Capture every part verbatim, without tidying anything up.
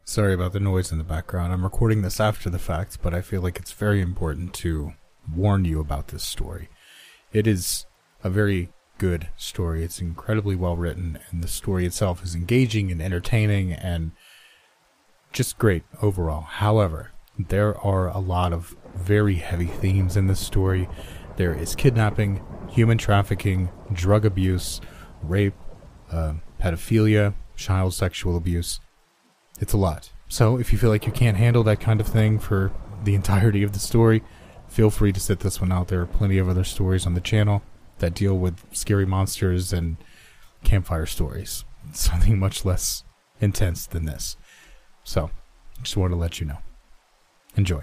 Sorry about the noise in the background. I'm recording this after the fact, but I feel like it's very important to warn you about this story. It is a very good story. It's incredibly well written, and the story itself is engaging and entertaining and just great overall. However, there are a lot of very heavy themes in this story. There is kidnapping, human trafficking, drug abuse, rape, uh, pedophilia, child sexual abuse. It's a lot. So if you feel like you can't handle that kind of thing for the entirety of the story, feel free to sit this one out. There are plenty of other stories on the channel that deal with scary monsters and campfire stories. It's something much less intense than this. So, just wanted to let you know. Enjoy.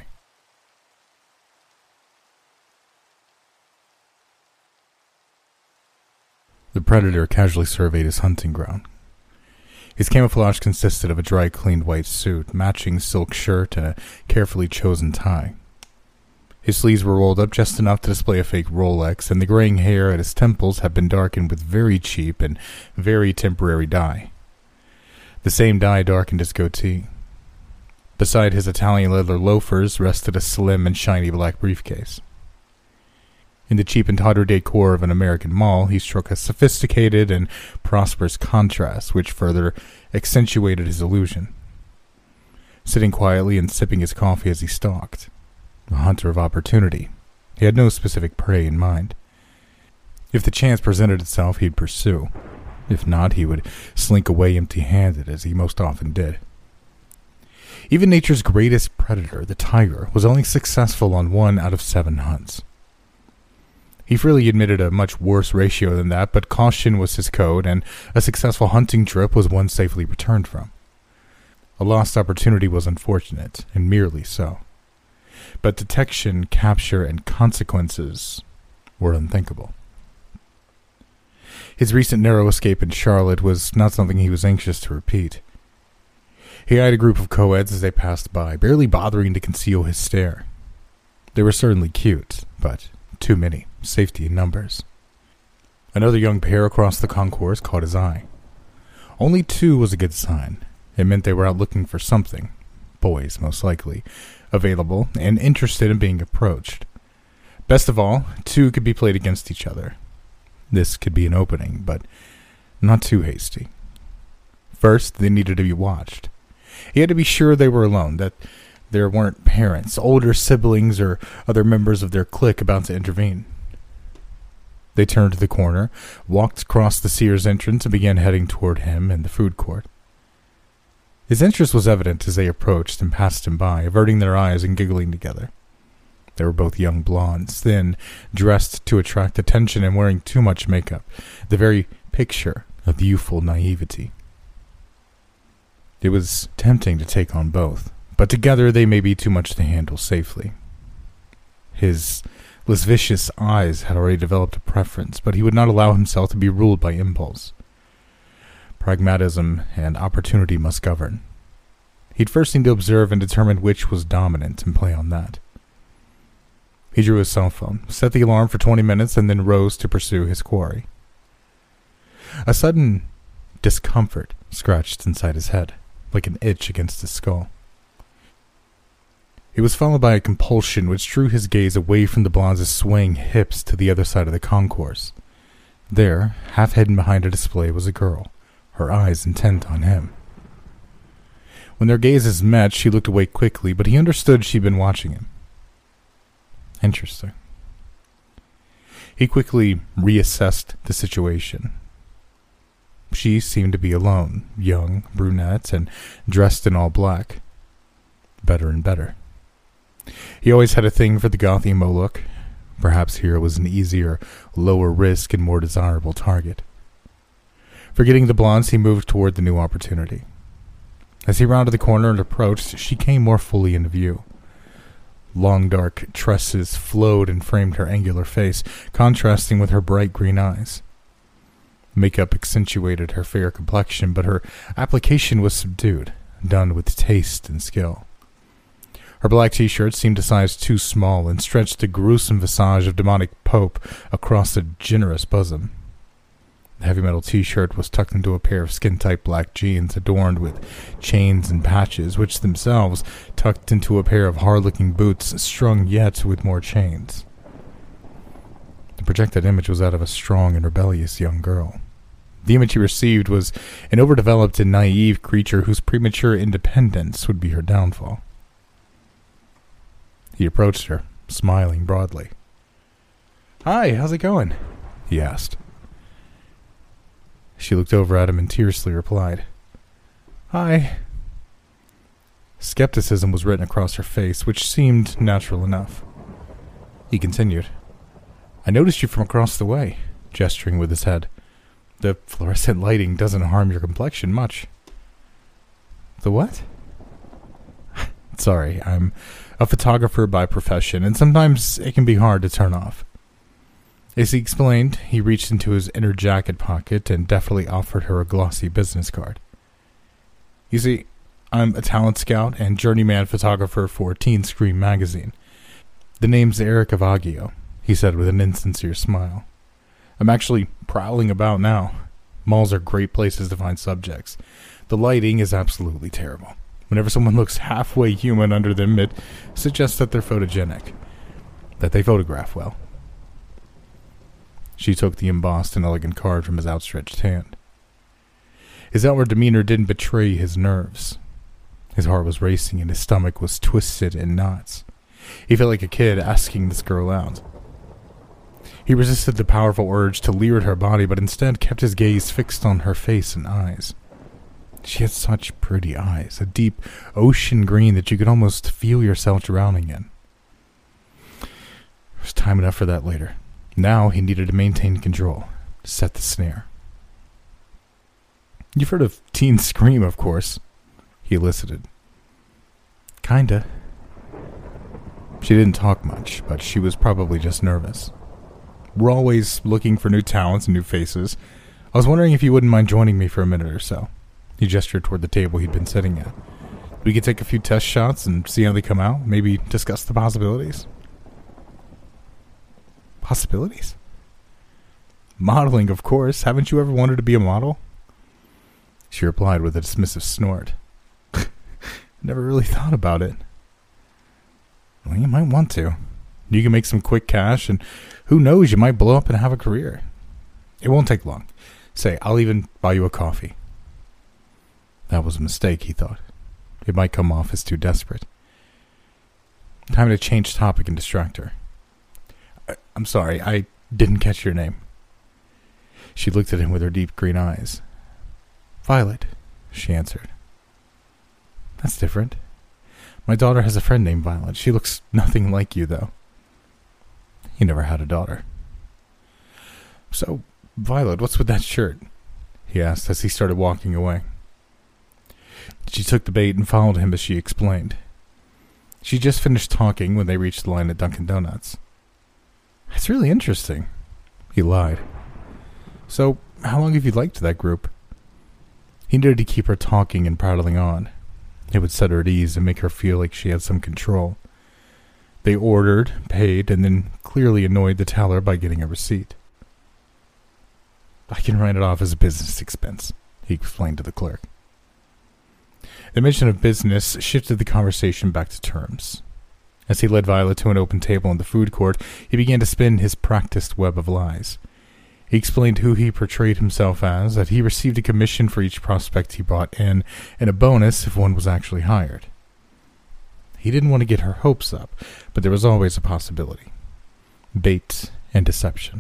The predator casually surveyed his hunting ground. His camouflage consisted of a dry-cleaned white suit, matching silk shirt, and a carefully chosen tie. His sleeves were rolled up just enough to display a fake Rolex, and the graying hair at his temples had been darkened with very cheap and very temporary dye. The same dye darkened his goatee. Beside his Italian leather loafers rested a slim and shiny black briefcase. In the cheap and tawdry decor of an American mall, he struck a sophisticated and prosperous contrast, which further accentuated his illusion. Sitting quietly and sipping his coffee as he stalked, a hunter of opportunity, he had no specific prey in mind. If the chance presented itself, he'd pursue. If not, he would slink away empty-handed, as he most often did. Even nature's greatest predator, the tiger, was only successful on one out of seven hunts. He freely admitted a much worse ratio than that, but caution was his code, and a successful hunting trip was one safely returned from. A lost opportunity was unfortunate, and merely so. But detection, capture, and consequences were unthinkable. His recent narrow escape in Charlotte was not something he was anxious to repeat. He eyed a group of co-eds as they passed by, barely bothering to conceal his stare. They were certainly cute, but too many. Safety in numbers. Another young pair across the concourse caught his eye. Only two was a good sign. It meant they were out looking for something, boys most likely, available and interested in being approached. Best of all, two could be played against each other. This could be an opening, but not too hasty. First, they needed to be watched. He had to be sure they were alone, that there weren't parents, older siblings, or other members of their clique about to intervene. They turned to the corner, walked across the Sears entrance, and began heading toward him and the food court. His interest was evident as they approached and passed him by, averting their eyes and giggling together. They were both young blondes, thin, dressed to attract attention and wearing too much makeup, the very picture of youthful naivety. It was tempting to take on both, but together they may be too much to handle safely. His lascivious eyes had already developed a preference, but he would not allow himself to be ruled by impulse. Pragmatism and opportunity must govern. He'd first need to observe and determine which was dominant and play on that. He drew his cell phone, set the alarm for twenty minutes, and then rose to pursue his quarry. A sudden discomfort scratched inside his head, like an itch against his skull. It was followed by a compulsion which drew his gaze away from the blonde's swaying hips to the other side of the concourse. There, half hidden behind a display, was a girl, her eyes intent on him. When their gazes met, she looked away quickly, but he understood she'd been watching him. Interesting. He quickly reassessed the situation. She seemed to be alone, young, brunette, and dressed in all black. Better and better. He always had a thing for the gothy emo look. Perhaps here was an easier, lower risk, and more desirable target. Forgetting the blondes, he moved toward the new opportunity. As he rounded the corner and approached, she came more fully into view. Long dark tresses flowed and framed her angular face, contrasting with her bright green eyes. Makeup accentuated her fair complexion, but her application was subdued, done with taste and skill. Her black t-shirt seemed a size too small and stretched the gruesome visage of demonic Pope across a generous bosom. The heavy metal t-shirt was tucked into a pair of skin-tight black jeans adorned with chains and patches, which themselves tucked into a pair of hard-looking boots strung yet with more chains. The projected image was that of a strong and rebellious young girl. The image he received was an overdeveloped and naive creature whose premature independence would be her downfall. He approached her, smiling broadly. "Hi, how's it going?" he asked. She looked over at him and tearlessly replied, "Hi." Skepticism was written across her face, which seemed natural enough. He continued, "I noticed you from across the way," gesturing with his head. "The fluorescent lighting doesn't harm your complexion much." "The what?" "Sorry, I'm a photographer by profession, and sometimes it can be hard to turn off." As he explained, he reached into his inner jacket pocket and deftly offered her a glossy business card. "You see, I'm a talent scout and journeyman photographer for Teen Scream magazine. The name's Eric Avaggio," he said with an insincere smile. "I'm actually prowling about now. Malls are great places to find subjects. The lighting is absolutely terrible. Whenever someone looks halfway human under them, it suggests that they're photogenic, that they photograph well." She took the embossed and elegant card from his outstretched hand. His outward demeanor didn't betray his nerves. His heart was racing and his stomach was twisted in knots. He felt like a kid asking this girl out. He resisted the powerful urge to leer at her body, but instead kept his gaze fixed on her face and eyes. She had such pretty eyes, a deep ocean green that you could almost feel yourself drowning in. There was time enough for that later. Now he needed to maintain control, to set the snare. "You've heard of Teen Scream, of course," he elicited. "Kinda." She didn't talk much, but she was probably just nervous. "We're always looking for new talents and new faces. I was wondering if you wouldn't mind joining me for a minute or so." He gestured toward the table he'd been sitting at. "We could take a few test shots and see how they come out, maybe discuss the possibilities." "Possibilities?" "Modeling, of course. Haven't you ever wanted to be a model?" She replied with a dismissive snort. "Never really thought about it." "Well, you might want to. You can make some quick cash, and who knows, you might blow up and have a career. It won't take long. Say, I'll even buy you a coffee." That was a mistake, he thought. It might come off as too desperate. Time to change topic and distract her. "I'm sorry, I didn't catch your name." She looked at him with her deep green eyes. "Violet," she answered. "That's different. My daughter has a friend named Violet. She looks nothing like you, though." He never had a daughter. "So, Violet, what's with that shirt?" he asked as he started walking away. She took the bait and followed him as she explained. She just finished talking when they reached the line at Dunkin' Donuts. "It's really interesting." He lied. "So, how long have you liked that group?" He needed to keep her talking and prattling on. It would set her at ease and make her feel like she had some control. They ordered, paid, and then clearly annoyed the teller by getting a receipt. "I can write it off as a business expense," he explained to the clerk. The mention of business shifted the conversation back to terms. As he led Violet to an open table in the food court, he began to spin his practiced web of lies. He explained who he portrayed himself as, that he received a commission for each prospect he brought in, and a bonus if one was actually hired. He didn't want to get her hopes up, but there was always a possibility. Bait and deception.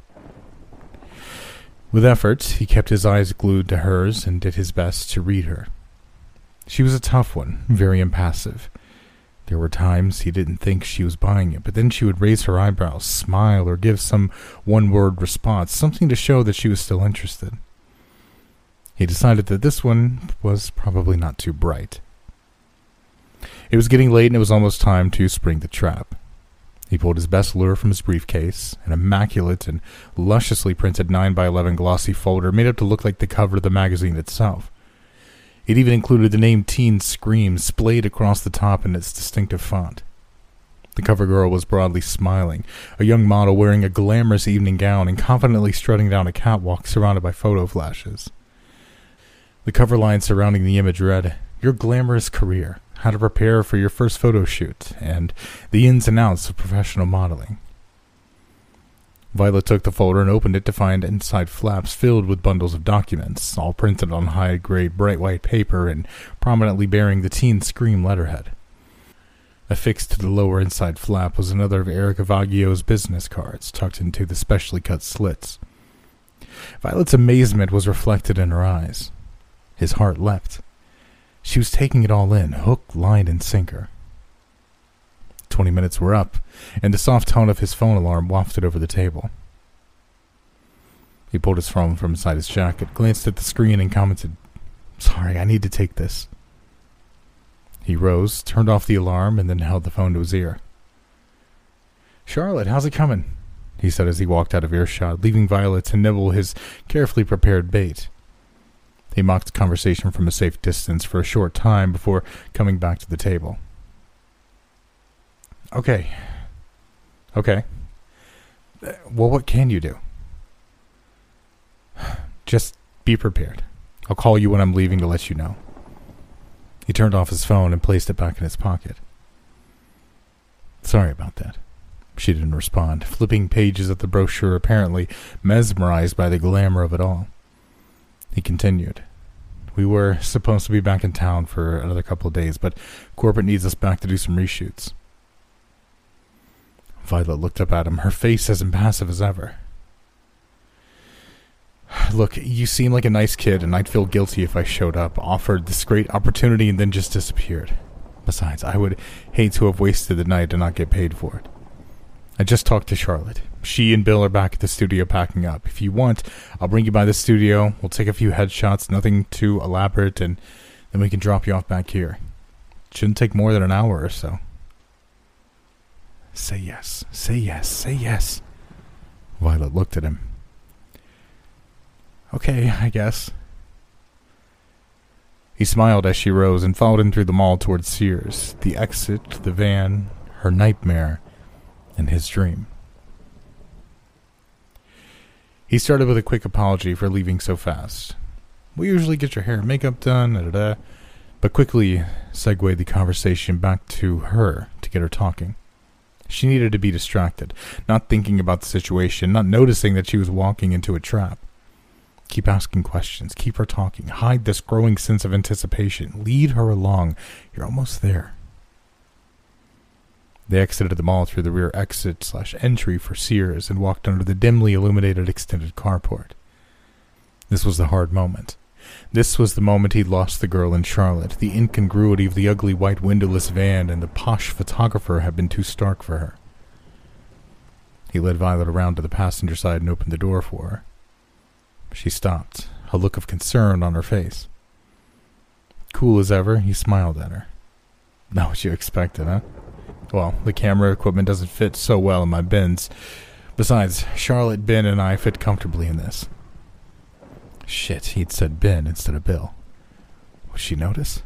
With effort, he kept his eyes glued to hers and did his best to read her. She was a tough one, very impassive. There were times he didn't think she was buying it, but then she would raise her eyebrows, smile, or give some one-word response, something to show that she was still interested. He decided that this one was probably not too bright. It was getting late and it was almost time to spring the trap. He pulled his best lure from his briefcase, an immaculate and lusciously printed nine by eleven glossy folder made up to look like the cover of the magazine itself. It even included the name Teen Scream splayed across the top in its distinctive font. The cover girl was broadly smiling, a young model wearing a glamorous evening gown and confidently strutting down a catwalk surrounded by photo flashes. The cover line surrounding the image read, "Your glamorous career, how to prepare for your first photo shoot, and the ins and outs of professional modeling." Violet took the folder and opened it to find inside flaps filled with bundles of documents, all printed on high-grade bright white paper and prominently bearing the Teen Scream letterhead. Affixed to the lower inside flap was another of Eric Avaggio's business cards, tucked into the specially cut slits. Violet's amazement was reflected in her eyes. His heart leapt. She was taking it all in, hook, line, and sinker. Twenty minutes were up, and the soft tone of his phone alarm wafted over the table. He pulled his phone from inside his jacket, glanced at the screen, and commented, "Sorry, I need to take this." He rose, turned off the alarm, and then held the phone to his ear. "Charlotte, how's it coming?" he said as he walked out of earshot, leaving Violet to nibble his carefully prepared bait. He mocked conversation from a safe distance for a short time before coming back to the table. Okay. Okay. Well, what can you do? Just be prepared. I'll call you when I'm leaving to let you know. He turned off his phone and placed it back in his pocket. Sorry about that. She didn't respond, flipping pages of the brochure, apparently mesmerized by the glamour of it all. He continued. We were supposed to be back in town for another couple of days, but corporate needs us back to do some reshoots. Violet looked up at him, her face as impassive as ever. Look, you seem like a nice kid, and I'd feel guilty if I showed up, offered this great opportunity, and then just disappeared. Besides, I would hate to have wasted the night and not get paid for it. I just talked to Charlotte. She and Bill are back at the studio packing up. If you want, I'll bring you by the studio. We'll take a few headshots, nothing too elaborate, and then we can drop you off back here. It shouldn't take more than an hour or so. Say yes, say yes, say yes. Violet looked at him. Okay, I guess. He smiled as she rose and followed him through the mall towards Sears, the exit, the van, her nightmare, and his dream. He started with a quick apology for leaving so fast. We usually get your hair and makeup done, da da da, but quickly segued the conversation back to her to get her talking. She needed to be distracted, not thinking about the situation, not noticing that she was walking into a trap. Keep asking questions, keep her talking, hide this growing sense of anticipation, lead her along. You're almost there. They exited the mall through the rear exit slash entry for Sears and walked under the dimly illuminated extended carport. This was the hard moment. This was the moment he'd lost the girl in Charlotte. The incongruity of the ugly white windowless van and the posh photographer had been too stark for her. He led Violet around to the passenger side and opened the door for her. She stopped, a look of concern on her face. Cool as ever, he smiled at her. Not what you expected, huh? Well, the camera equipment doesn't fit so well in my bins. Besides, Charlotte, Ben, and I fit comfortably in this. Shit, he'd said Ben instead of Bill. Would she notice?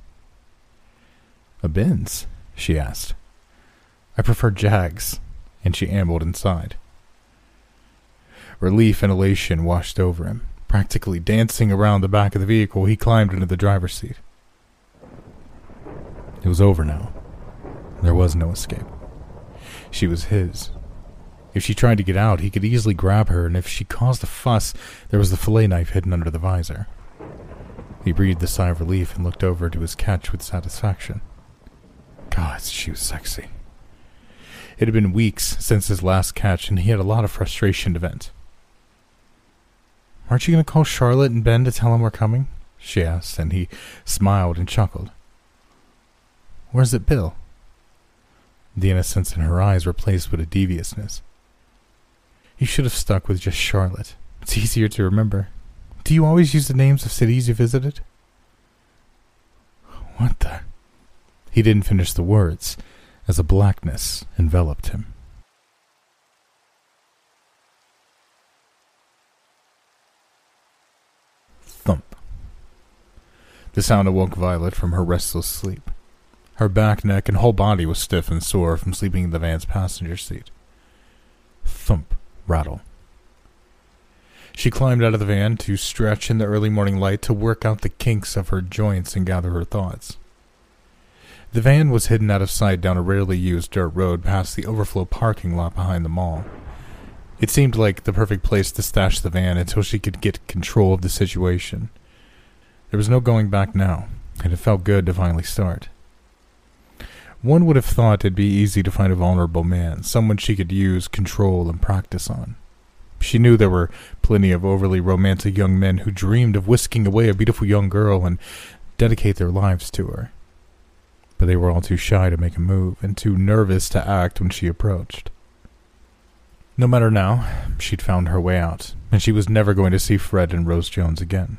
A Benz? She asked. I prefer Jags, and she ambled inside. Relief and elation washed over him. Practically dancing around the back of the vehicle, he climbed into the driver's seat. It was over now. There was no escape. She was his. If she tried to get out, he could easily grab her, and if she caused a fuss, there was the fillet knife hidden under the visor. He breathed a sigh of relief and looked over to his catch with satisfaction. God, she was sexy. It had been weeks since his last catch, and he had a lot of frustration to vent. Aren't you going to call Charlotte and Ben to tell them we're coming? She asked, and he smiled and chuckled. Where's it, Bill? The innocence in her eyes replaced with a deviousness. You should have stuck with just Charlotte. It's easier to remember. Do you always use the names of cities you visited? What the? He didn't finish the words, as a blackness enveloped him. Thump. The sound awoke Violet from her restless sleep. Her back, neck, and whole body was stiff and sore from sleeping in the van's passenger seat. Thump, rattle. She climbed out of the van to stretch in the early morning light to work out the kinks of her joints and gather her thoughts. The van was hidden out of sight down a rarely used dirt road past the overflow parking lot behind the mall. It seemed like the perfect place to stash the van until she could get control of the situation. There was no going back now, and it felt good to finally start. One would have thought it'd be easy to find a vulnerable man, someone she could use, control, and practice on. She knew there were plenty of overly romantic young men who dreamed of whisking away a beautiful young girl and dedicate their lives to her. But they were all too shy to make a move and too nervous to act when she approached. No matter now, she'd found her way out, and she was never going to see Fred and Rose Jones again.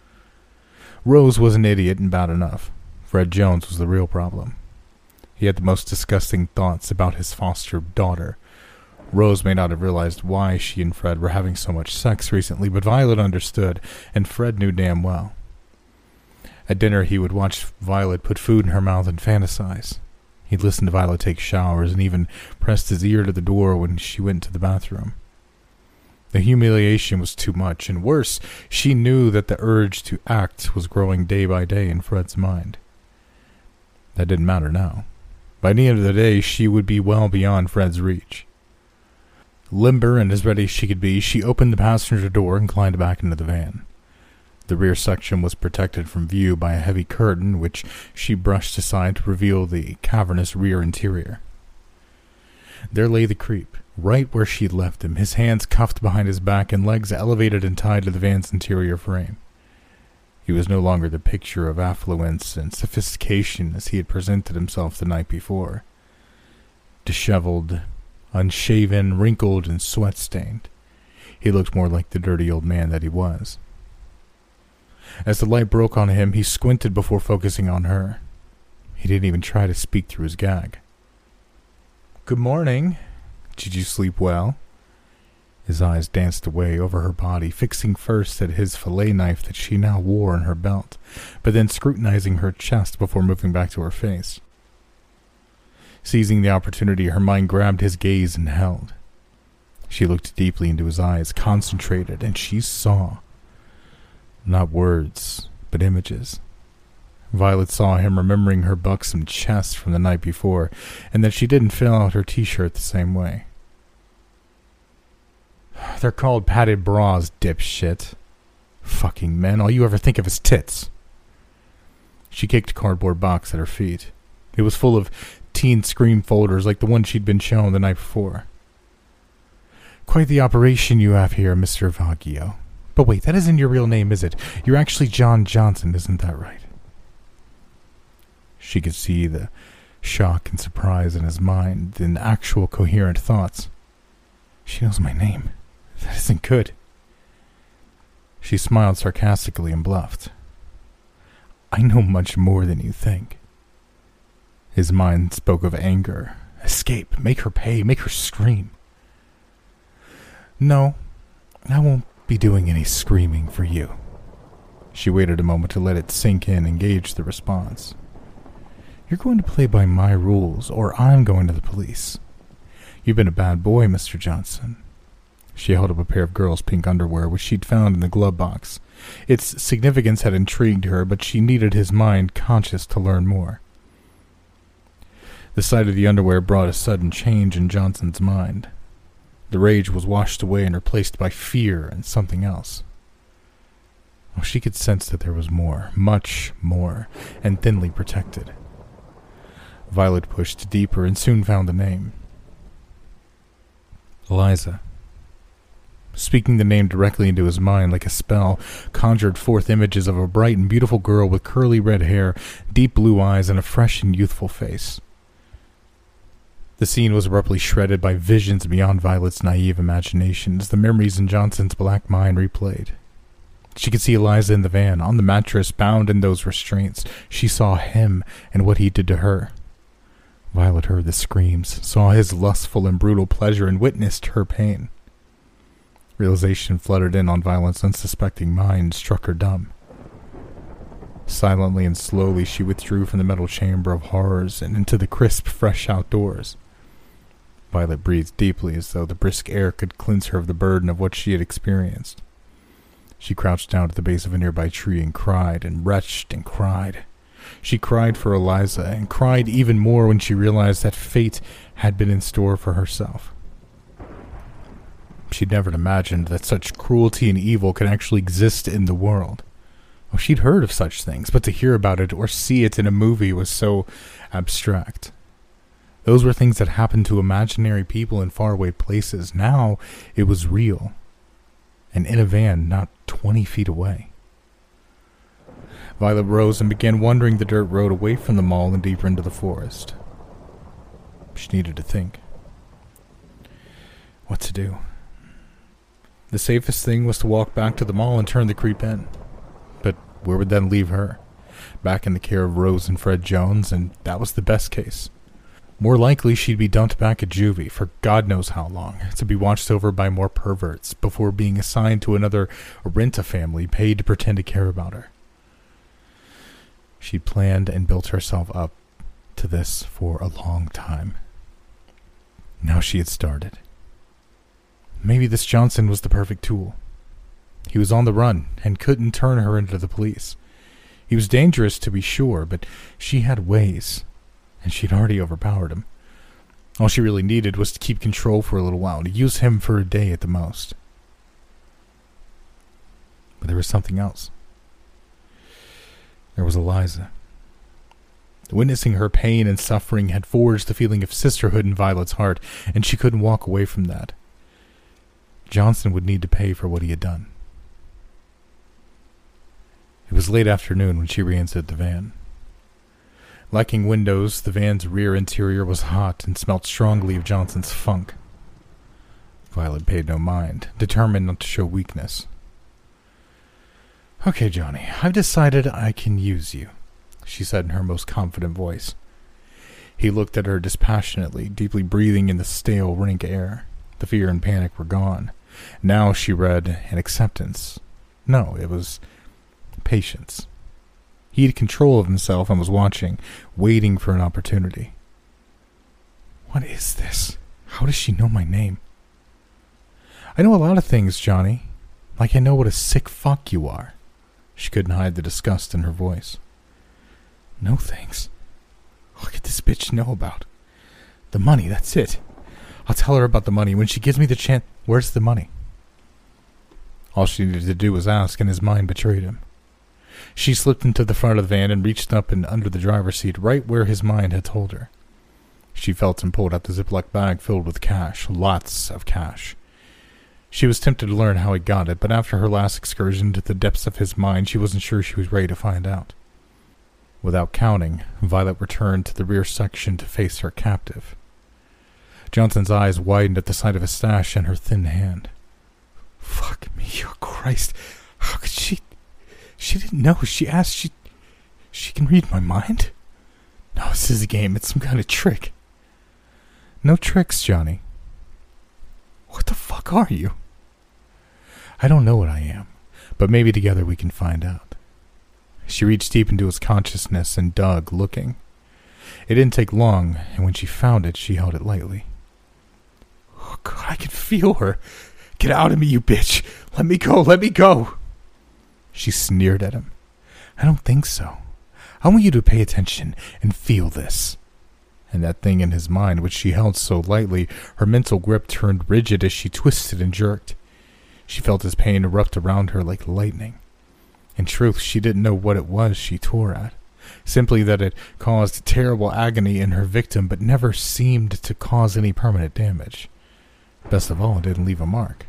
Rose was an idiot and bad enough. Fred Jones was the real problem. He had the most disgusting thoughts about his foster daughter. Rose may not have realized why she and Fred were having so much sex recently, but Violet understood, and Fred knew damn well. At dinner, he would watch Violet put food in her mouth and fantasize. He'd listen to Violet take showers and even pressed his ear to the door when she went to the bathroom. The humiliation was too much, and worse, she knew that the urge to act was growing day by day in Fred's mind. That didn't matter now. By the end of the day, she would be well beyond Fred's reach. Limber and as ready as she could be, she opened the passenger door and climbed back into the van. The rear section was protected from view by a heavy curtain, which she brushed aside to reveal the cavernous rear interior. There lay the creep, right where she'd left him, his hands cuffed behind his back and legs elevated and tied to the van's interior frame. He was no longer the picture of affluence and sophistication as he had presented himself the night before. Disheveled, unshaven, wrinkled, and sweat-stained, he looked more like the dirty old man that he was. As the light broke on him, he squinted before focusing on her. He didn't even try to speak through his gag. "Good morning. Did you sleep well?" His eyes danced away over her body, fixing first at his fillet knife that she now wore in her belt, but then scrutinizing her chest before moving back to her face. Seizing the opportunity, her mind grabbed his gaze and held. She looked deeply into his eyes, concentrated, and she saw. Not words, but images. Violet saw him remembering her buxom chest from the night before, and that she didn't fill out her t-shirt the same way. "They're called padded bras, dipshit. Fucking men, all you ever think of is tits." She kicked a cardboard box at her feet. It was full of teen scream folders like the one she'd been shown the night before. "Quite the operation you have here, Mister Vaggio. But wait, that isn't your real name, is it? You're actually John Johnson, isn't that right?" She could see the shock and surprise in his mind, in actual coherent thoughts. "She knows my name. That isn't good." She smiled sarcastically and bluffed. "I know much more than you think." His mind spoke of anger. Escape. Make her pay. Make her scream. "No, I won't be doing any screaming for you." She waited a moment to let it sink in and gauge the response. "You're going to play by my rules, or I'm going to the police. You've been a bad boy, Mister Johnson." She held up a pair of girls' pink underwear, which she'd found in the glove box. Its significance had intrigued her, but she needed his mind conscious to learn more. The sight of the underwear brought a sudden change in Johnson's mind. The rage was washed away and replaced by fear and something else. Oh, she could sense that there was more, much more, and thinly protected. Violet pushed deeper and soon found the name. Eliza. Speaking the name directly into his mind like a spell conjured forth images of a bright and beautiful girl with curly red hair, deep blue eyes, and a fresh and youthful face. The scene was abruptly shredded by visions beyond Violet's naive imagination as the memories in Johnson's black mind replayed. She could see Eliza in the van, on the mattress, bound in those restraints. She saw him and what he did to her. Violet heard the screams, saw his lustful and brutal pleasure, and witnessed her pain. Realization fluttered in on Violet's unsuspecting mind and struck her dumb. Silently and slowly she withdrew from the metal chamber of horrors and into the crisp, fresh outdoors. Violet breathed deeply as though the brisk air could cleanse her of the burden of what she had experienced. She crouched down at the base of a nearby tree and cried and retched and cried. She cried for Eliza and cried even more when she realized that fate had been in store for herself. She'd never imagined that such cruelty and evil could actually exist in the world. Well, she'd heard of such things, but to hear about it or see it in a movie was so abstract. Those were things that happened to imaginary people in faraway places. Now it was real, and in a van not twenty feet away. Violet rose and began wandering the dirt road away from the mall and deeper into the forest. She needed to think. What to do? The safest thing was to walk back to the mall and turn the creep in. But where would that leave her? Back in the care of Rose and Fred Jones, and that was the best case. More likely she'd be dumped back at juvie for God knows how long, to be watched over by more perverts before being assigned to another rent-a family paid to pretend to care about her. She'd planned and built herself up to this for a long time. Now she had started. Maybe this Johnson was the perfect tool. He was on the run and couldn't turn her into the police. He was dangerous, to be sure, but she had ways, and she'd already overpowered him. All she really needed was to keep control for a little while, to use him for a day at the most. But there was something else. There was Eliza. Witnessing her pain and suffering had forged the feeling of sisterhood in Violet's heart, and she couldn't walk away from that. Johnson would need to pay for what he had done. It was late afternoon when she re-entered the van. Lacking windows, the van's rear interior was hot and smelt strongly of Johnson's funk. Violet paid no mind, determined not to show weakness. "Okay, Johnny, I've decided I can use you," she said in her most confident voice. He looked at her dispassionately, deeply breathing in the stale, rank air. The fear and panic were gone. Now she read an acceptance. No, it was patience. He had control of himself and was watching, waiting for an opportunity. "What is this? How does she know my name?" "I know a lot of things, Johnny. Like I know what a sick fuck you are." She couldn't hide the disgust in her voice. "No thanks. What could this bitch know about? The money, that's it. I'll tell her about the money when she gives me the chance." "Where's the money?" All she needed to do was ask, and his mind betrayed him. She slipped into the front of the van and reached up and under the driver's seat, right where his mind had told her. She felt and pulled out the Ziploc bag filled with cash, lots of cash. She was tempted to learn how he got it, but after her last excursion into the depths of his mind, she wasn't sure she was ready to find out. Without counting, Violet returned to the rear section to face her captive. Johnson's eyes widened at the sight of a stash in her thin hand. "Fuck me, oh Christ. How could she... She didn't know. She asked. She... She can read my mind? No, this is a game. It's some kind of trick." "No tricks, Johnny." "What the fuck are you?" "I don't know what I am, but maybe together we can find out." She reached deep into his consciousness and dug, looking. It didn't take long, and when she found it, she held it lightly. "Oh God, I can feel her. Get out of me, you bitch. Let me go, let me go." She sneered at him. "I don't think so. I want you to pay attention and feel this." And that thing in his mind, which she held so lightly, her mental grip turned rigid as she twisted and jerked. She felt his pain erupt around her like lightning. In truth, she didn't know what it was she tore at. Simply that it caused terrible agony in her victim, but never seemed to cause any permanent damage. Best of all, it didn't leave a mark.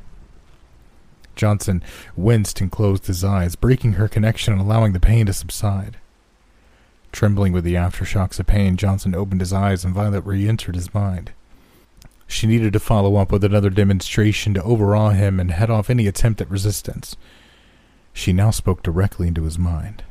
Johnson winced and closed his eyes, breaking her connection and allowing the pain to subside. Trembling with the aftershocks of pain, Johnson opened his eyes and Violet re-entered his mind. She needed to follow up with another demonstration to overawe him and head off any attempt at resistance. She now spoke directly into his mind.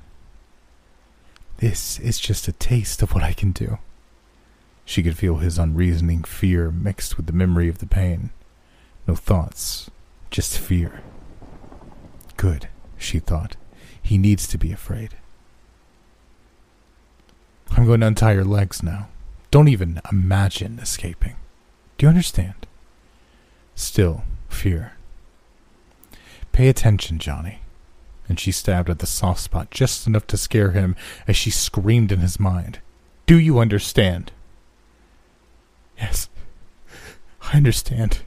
"This is just a taste of what I can do." She could feel his unreasoning fear mixed with the memory of the pain. No thoughts, just fear. Good, she thought. He needs to be afraid. I'm going to untie your legs now. Don't even imagine escaping. Do you understand? Still, fear. Pay attention, Johnny. And she stabbed at the soft spot just enough to scare him as she screamed in his mind. Do you understand? Yes, I understand.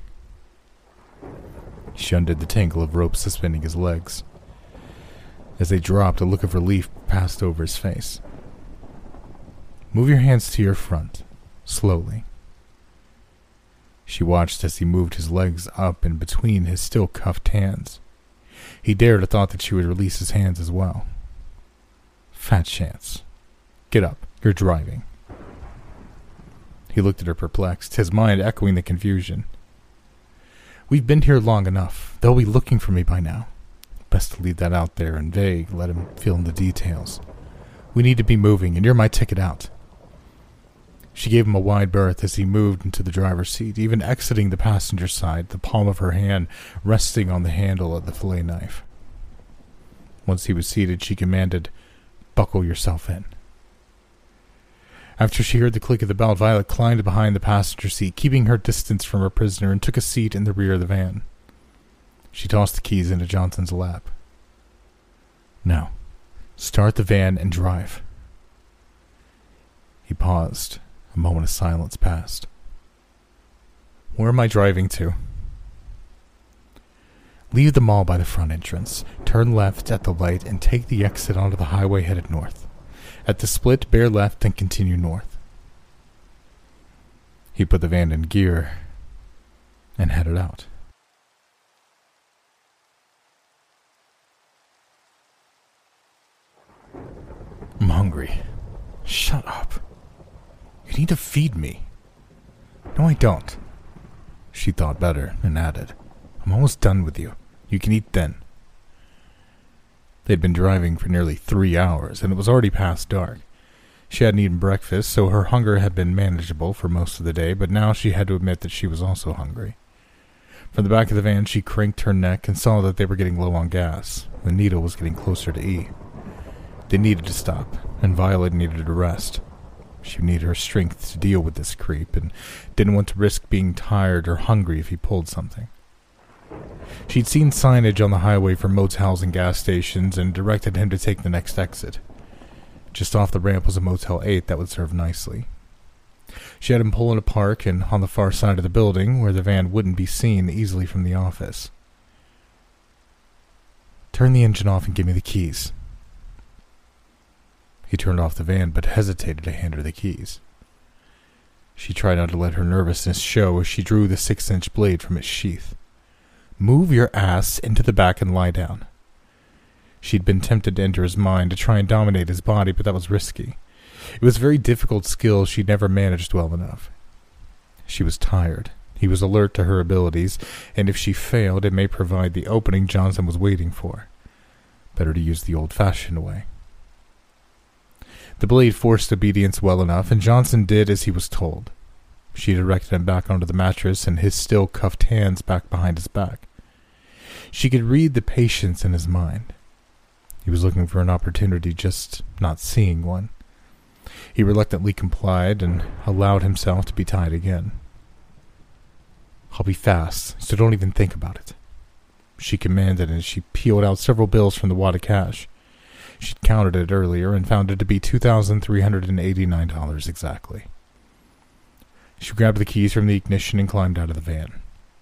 She undid the tangle of rope suspending his legs. As they dropped, a look of relief passed over his face. Move your hands to your front, slowly. She watched as he moved his legs up and between his still cuffed hands. He dared have thought that she would release his hands as well. Fat chance. Get up, you're driving. He looked at her perplexed, his mind echoing the confusion. We've been here long enough. They'll be looking for me by now. Best to leave that out there and vague, let him fill in the details. We need to be moving, and you're my ticket out. She gave him a wide berth as he moved into the driver's seat, even exiting the passenger side, the palm of her hand resting on the handle of the fillet knife. Once he was seated, she commanded, Buckle yourself in. After she heard the click of the bell, Violet climbed behind the passenger seat, keeping her distance from her prisoner, and took a seat in the rear of the van. She tossed the keys into Johnson's lap. Now, start the van and drive. He paused. A moment of silence passed. Where am I driving to? Leave the mall by the front entrance, turn left at the light, and take the exit onto the highway headed north. At the split, bear left and continue north. He put the van in gear and headed out. I'm hungry. Shut up. You need to feed me. No, I don't. She thought better and added, I'm almost done with you. You can eat then. They'd been driving for nearly three hours, and it was already past dark. She hadn't eaten breakfast, so her hunger had been manageable for most of the day, but now she had to admit that she was also hungry. From the back of the van, she cranked her neck and saw that they were getting low on gas. The needle was getting closer to E. They needed to stop, and Violet needed to rest. She needed her strength to deal with this creep, and didn't want to risk being tired or hungry if he pulled something. She'd seen signage on the highway for motels and gas stations and directed him to take the next exit. Just off the ramp was a Motel eight that would serve nicely. She had him pull in a park and on the far side of the building where the van wouldn't be seen easily from the office. Turn the engine off and give me the keys. He turned off the van but hesitated to hand her the keys. She tried not to let her nervousness show as she drew the six-inch blade from its sheath. Move your ass into the back and lie down. She'd been tempted to enter his mind to try and dominate his body, but that was risky. It was a very difficult skill she'd never managed well enough. She was tired. He was alert to her abilities, and if she failed, it may provide the opening Johnson was waiting for. Better to use the old-fashioned way. The blade forced obedience well enough, and Johnson did as he was told. She directed him back onto the mattress and his still cuffed hands back behind his back. She could read the patience in his mind. He was looking for an opportunity, just not seeing one. He reluctantly complied and allowed himself to be tied again. I'll be fast, so don't even think about it, she commanded as she peeled out several bills from the wad of cash. She'd counted it earlier and found it to be two thousand three hundred eighty-nine dollars exactly. She grabbed the keys from the ignition and climbed out of the van.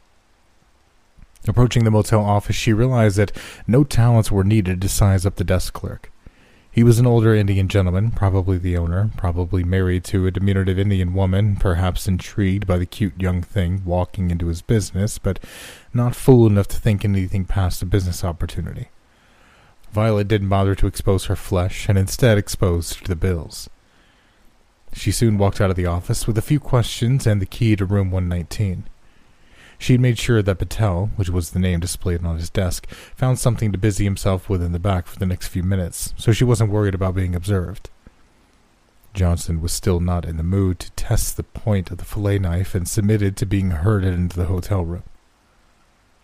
Approaching the motel office, she realized that no talents were needed to size up the desk clerk. He was an older Indian gentleman, probably the owner, probably married to a diminutive Indian woman, perhaps intrigued by the cute young thing walking into his business, but not fool enough to think anything past a business opportunity. Violet didn't bother to expose her flesh, and instead exposed the bills. She soon walked out of the office with a few questions and the key to room one nineteen. She had made sure that Patel, which was the name displayed on his desk, found something to busy himself with in the back for the next few minutes, so she wasn't worried about being observed. Johnson was still not in the mood to test the point of the fillet knife and submitted to being herded into the hotel room.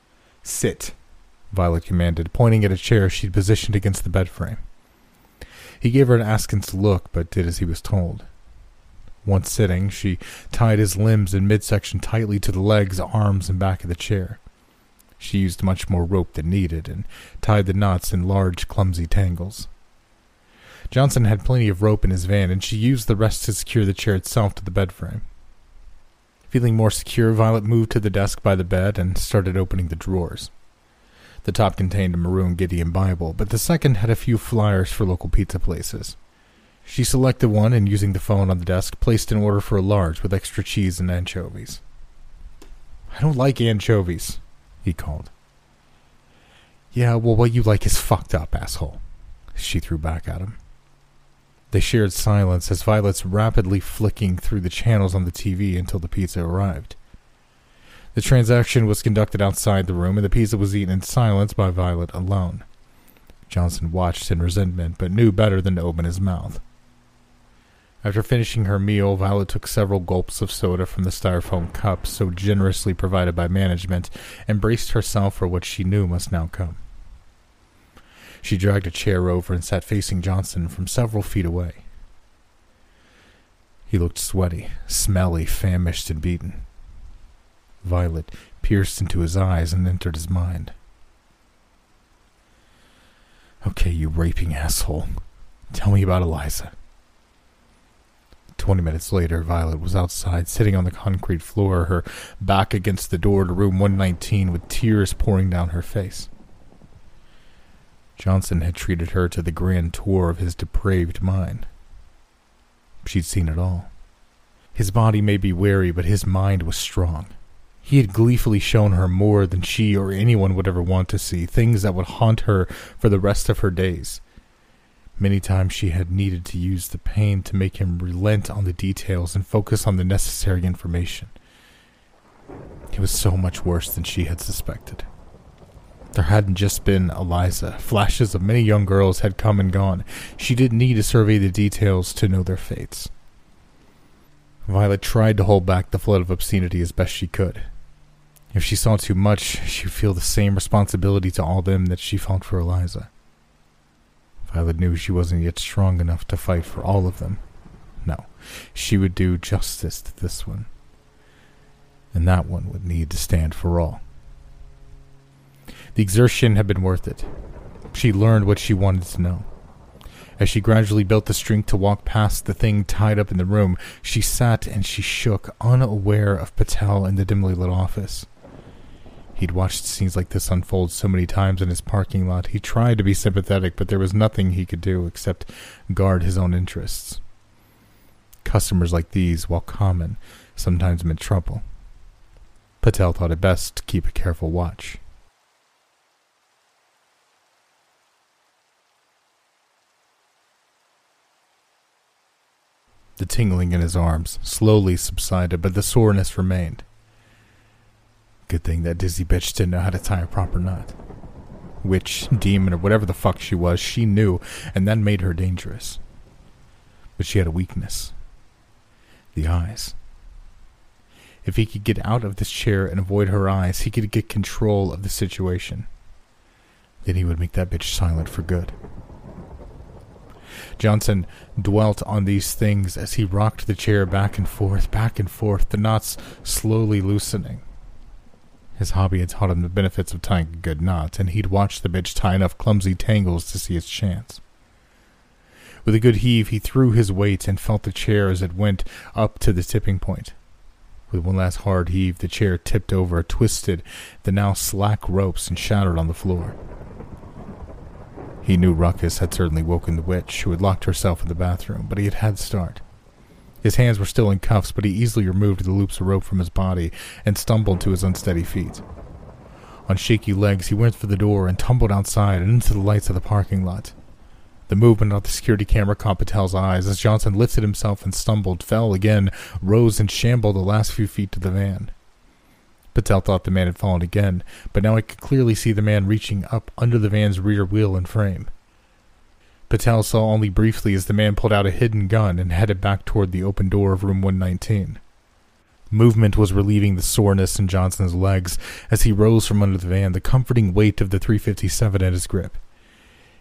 Sit, Violet commanded, pointing at a chair she'd positioned against the bed frame. He gave her an askance look, but did as he was told. Once sitting, she tied his limbs and midsection tightly to the legs, arms, and back of the chair. She used much more rope than needed, and tied the knots in large, clumsy tangles. Johnson had plenty of rope in his van, and she used the rest to secure the chair itself to the bed frame. Feeling more secure, Violet moved to the desk by the bed and started opening the drawers. The top contained a maroon Gideon Bible, but the second had a few flyers for local pizza places. She selected one and, using the phone on the desk, placed an order for a large with extra cheese and anchovies. "I don't like anchovies," he called. "Yeah, well, what you like is fucked up, asshole," she threw back at him. They shared silence as Violet's rapidly flicking through the channels on the T V until the pizza arrived. The transaction was conducted outside the room, and the pizza was eaten in silence by Violet alone. Johnson watched in resentment, but knew better than to open his mouth. After finishing her meal, Violet took several gulps of soda from the styrofoam cup so generously provided by management and braced herself for what she knew must now come. She dragged a chair over and sat facing Johnson from several feet away. He looked sweaty, smelly, famished, and beaten. Violet pierced into his eyes and entered his mind. "Okay, you raping asshole. Tell me about Eliza." Twenty minutes later, Violet was outside, sitting on the concrete floor, her back against the door to room one nineteen, with tears pouring down her face. Johnson had treated her to the grand tour of his depraved mind. She'd seen it all. His body may be weary, but his mind was strong. He had gleefully shown her more than she or anyone would ever want to see, things that would haunt her for the rest of her days. Many times she had needed to use the pain to make him relent on the details and focus on the necessary information. It was so much worse than she had suspected. There hadn't just been Eliza. Flashes of many young girls had come and gone. She didn't need to survey the details to know their fates. Violet tried to hold back the flood of obscenity as best she could. If she saw too much, she'd feel the same responsibility to all them that she felt for Eliza. Violet knew she wasn't yet strong enough to fight for all of them. No, she would do justice to this one. And that one would need to stand for all. The exertion had been worth it. She learned what she wanted to know. As she gradually built the strength to walk past the thing tied up in the room, she sat and she shook, unaware of Patel in the dimly lit office. He'd watched scenes like this unfold so many times in his parking lot. He tried to be sympathetic, but there was nothing he could do except guard his own interests. Customers like these, while common, sometimes meant trouble. Patel thought it best to keep a careful watch. The tingling in his arms slowly subsided, but the soreness remained. Good thing that dizzy bitch didn't know how to tie a proper knot. Witch, demon, or whatever the fuck she was, she knew, and that made her dangerous. But she had a weakness. The eyes. If he could get out of this chair and avoid her eyes, he could get control of the situation. Then he would make that bitch silent for good. Johnson dwelt on these things as he rocked the chair back and forth, back and forth, the knots slowly loosening. His hobby had taught him the benefits of tying a good knot, and he'd watched the bitch tie enough clumsy tangles to see its chance. With a good heave, he threw his weight and felt the chair as it went up to the tipping point. With one last hard heave, the chair tipped over, twisted the now slack ropes, and shattered on the floor. He knew Ruckus had certainly woken the witch, who had locked herself in the bathroom, but he had had a start. His hands were still in cuffs, but he easily removed the loops of rope from his body and stumbled to his unsteady feet. On shaky legs, he went for the door and tumbled outside and into the lights of the parking lot. The movement of the security camera caught Patel's eyes as Johnson lifted himself and stumbled, fell again, rose and shambled the last few feet to the van. Patel thought the man had fallen again, but now he could clearly see the man reaching up under the van's rear wheel and frame. Patel saw only briefly as the man pulled out a hidden gun and headed back toward the open door of room one nineteen. Movement was relieving the soreness in Johnson's legs as he rose from under the van, the comforting weight of the three fifty-seven at his grip.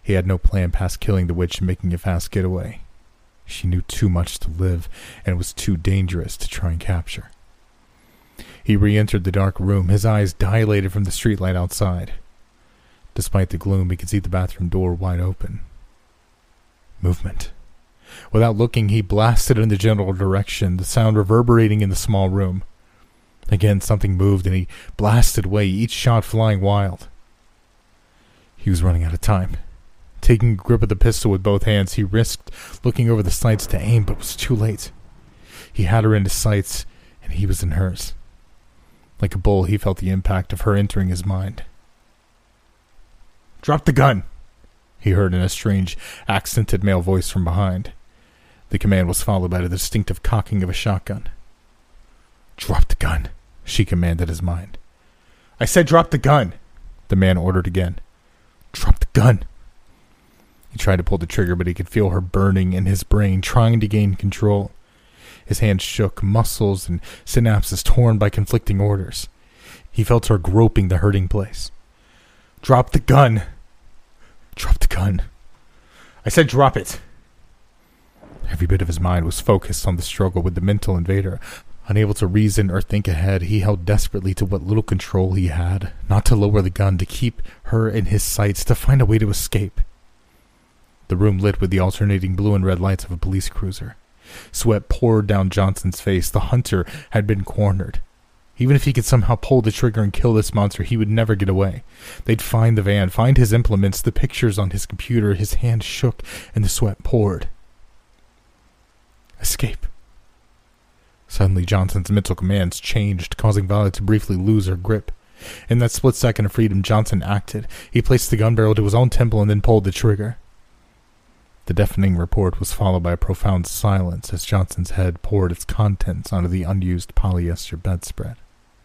He had no plan past killing the witch and making a fast getaway. She knew too much to live, and was too dangerous to try and capture. He re-entered the dark room, his eyes dilated from the streetlight outside. Despite the gloom, he could see the bathroom door wide open. Movement. Without looking, he blasted in the general direction, the sound reverberating in the small room. Again, something moved, and he blasted away, each shot flying wild. He was running out of time. Taking a grip of the pistol with both hands, he risked looking over the sights to aim, but was too late. He had her in his sights, and he was in hers. Like a bull, he felt the impact of her entering his mind. "Drop the gun!" he heard in a strange, accented male voice from behind. The command was followed by the distinctive cocking of a shotgun. "Drop the gun," she commanded his mind. "I said drop the gun," the man ordered again. "Drop the gun." He tried to pull the trigger, but he could feel her burning in his brain, trying to gain control. His hands shook, muscles and synapses torn by conflicting orders. He felt her groping the hurting place. "Drop the gun!" "Drop the gun." "I said drop it." Every bit of his mind was focused on the struggle with the mental invader. Unable to reason or think ahead, he held desperately to what little control he had, not to lower the gun, to keep her in his sights, to find a way to escape. The room lit with the alternating blue and red lights of a police cruiser. Sweat poured down Johnson's face. The hunter had been cornered. Even if he could somehow pull the trigger and kill this monster, he would never get away. They'd find the van, find his implements, the pictures on his computer. His hand shook and the sweat poured. Escape. Suddenly, Johnson's mental commands changed, causing Violet to briefly lose her grip. In that split second of freedom, Johnson acted. He placed the gun barrel to his own temple and then pulled the trigger. The deafening report was followed by a profound silence as Johnson's head poured its contents onto the unused polyester bedspread.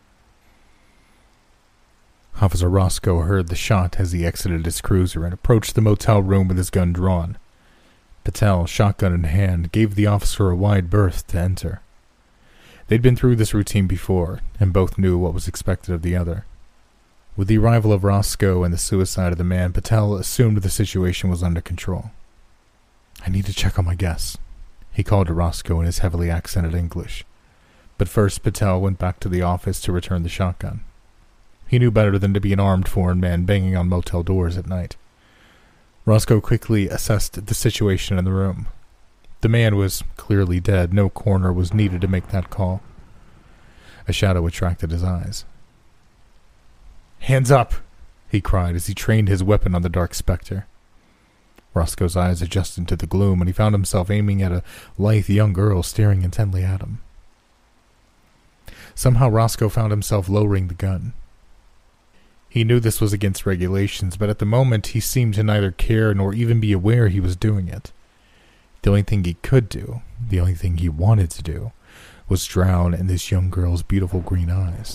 Officer Roscoe heard the shot as he exited his cruiser and approached the motel room with his gun drawn. Patel, shotgun in hand, gave the officer a wide berth to enter. They'd been through this routine before, and both knew what was expected of the other. With the arrival of Roscoe and the suicide of the man, Patel assumed the situation was under control. "I need to check on my guests," he called to Roscoe in his heavily accented English. But first, Patel went back to the office to return the shotgun. He knew better than to be an armed foreign man banging on motel doors at night. Roscoe quickly assessed the situation in the room. The man was clearly dead. No coroner was needed to make that call. A shadow attracted his eyes. "Hands up!" he cried as he trained his weapon on the dark specter. Roscoe's eyes adjusted to the gloom, and he found himself aiming at a lithe young girl staring intently at him. Somehow Roscoe found himself lowering the gun. He knew this was against regulations, but at the moment he seemed to neither care nor even be aware he was doing it. The only thing he could do, the only thing he wanted to do, was drown in this young girl's beautiful green eyes.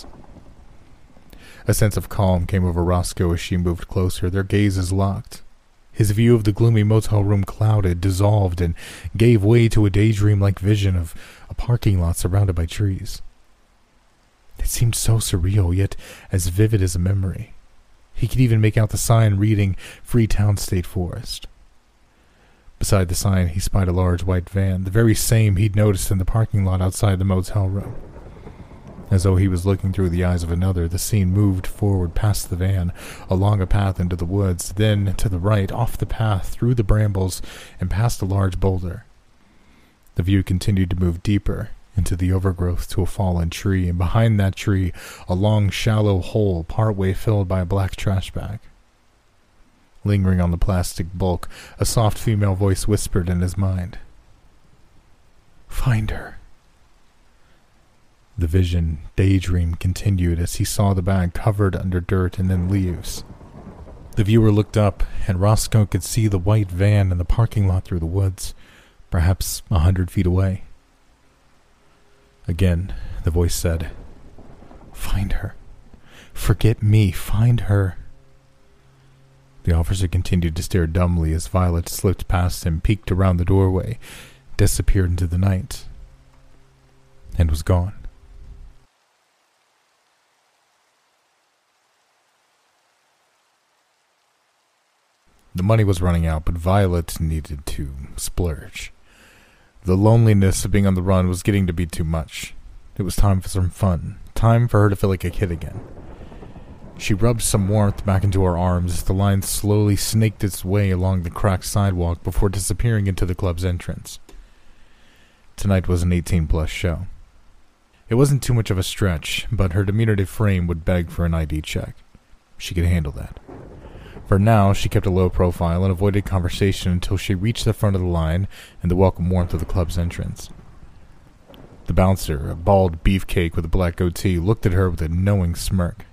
A sense of calm came over Roscoe as she moved closer, their gazes locked. His view of the gloomy motel room clouded, dissolved, and gave way to a daydream-like vision of a parking lot surrounded by trees. It seemed so surreal, yet as vivid as a memory. He could even make out the sign reading Freetown State Forest. Beside the sign, he spied a large white van, the very same he'd noticed in the parking lot outside the motel room. As though he was looking through the eyes of another, the scene moved forward past the van, along a path into the woods, then to the right, off the path, through the brambles, and past a large boulder. The view continued to move deeper into the overgrowth to a fallen tree, and behind that tree, a long, shallow hole partway filled by a black trash bag. Lingering on the plastic bulk, a soft female voice whispered in his mind. "Find her." The vision, daydream, continued as he saw the bag covered under dirt and then leaves. The viewer looked up, and Roscoe could see the white van in the parking lot through the woods, perhaps a hundred feet away. Again, the voice said, "Find her. Forget me. Find her." The officer continued to stare dumbly as Violet slipped past him, peeked around the doorway, disappeared into the night, and was gone. The money was running out, but Violet needed to splurge. The loneliness of being on the run was getting to be too much. It was time for some fun, time for her to feel like a kid again. She rubbed some warmth back into her arms as the line slowly snaked its way along the cracked sidewalk before disappearing into the club's entrance. Tonight was an eighteen-plus show. It wasn't too much of a stretch, but her diminutive frame would beg for an I D check. She could handle that. For now, she kept a low profile and avoided conversation until she reached the front of the line and the welcome warmth of the club's entrance. The bouncer, a bald beefcake with a black goatee, looked at her with a knowing smirk.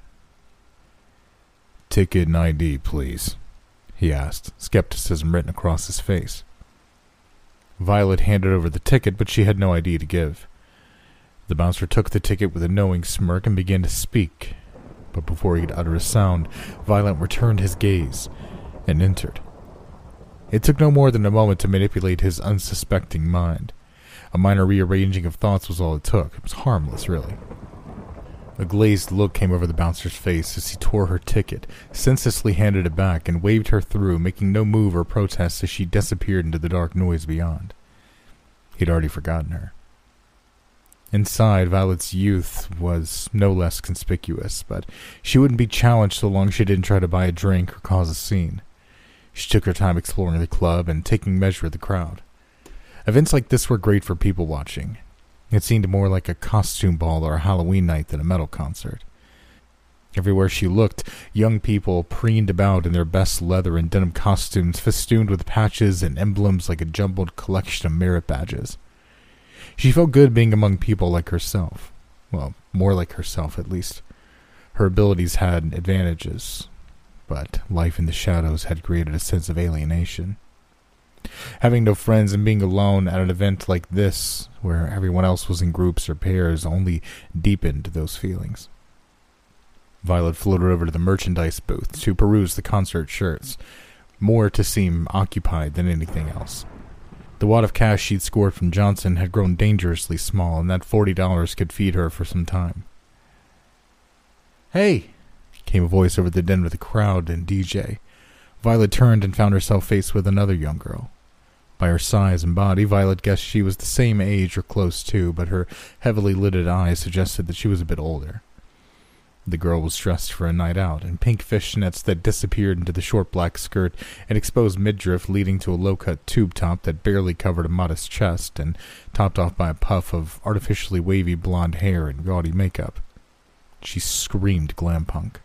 "Ticket and I D, please," he asked, skepticism written across his face. Violet handed over the ticket, but she had no I D to give. The bouncer took the ticket with a knowing smirk and began to speak. But before he could utter a sound, Violet returned his gaze and entered. It took no more than a moment to manipulate his unsuspecting mind. A minor rearranging of thoughts was all it took. It was harmless, really. A glazed look came over the bouncer's face as he tore her ticket, senselessly handed it back, and waved her through, making no move or protest as she disappeared into the dark noise beyond. He'd already forgotten her. Inside, Violet's youth was no less conspicuous, but she wouldn't be challenged so long she didn't try to buy a drink or cause a scene. She took her time exploring the club and taking measure of the crowd. Events like this were great for people watching. It seemed more like a costume ball or a Halloween night than a metal concert. Everywhere she looked, young people preened about in their best leather and denim costumes festooned with patches and emblems like a jumbled collection of merit badges. She felt good being among people like herself. Well, more like herself, at least. Her abilities had advantages, but life in the shadows had created a sense of alienation. Having no friends and being alone at an event like this, where everyone else was in groups or pairs, only deepened those feelings. Violet floated over to the merchandise booth to peruse the concert shirts, more to seem occupied than anything else. The wad of cash she'd scored from Johnson had grown dangerously small, and that forty dollars could feed her for some time. "Hey!" came a voice over the din of the crowd and D J. Violet turned and found herself faced with another young girl. By her size and body, Violet guessed she was the same age or close to, but her heavily lidded eyes suggested that she was a bit older. The girl was dressed for a night out in pink fishnets that disappeared into the short black skirt and exposed midriff leading to a low-cut tube top that barely covered a modest chest and topped off by a puff of artificially wavy blonde hair and gaudy makeup. She screamed glam punk.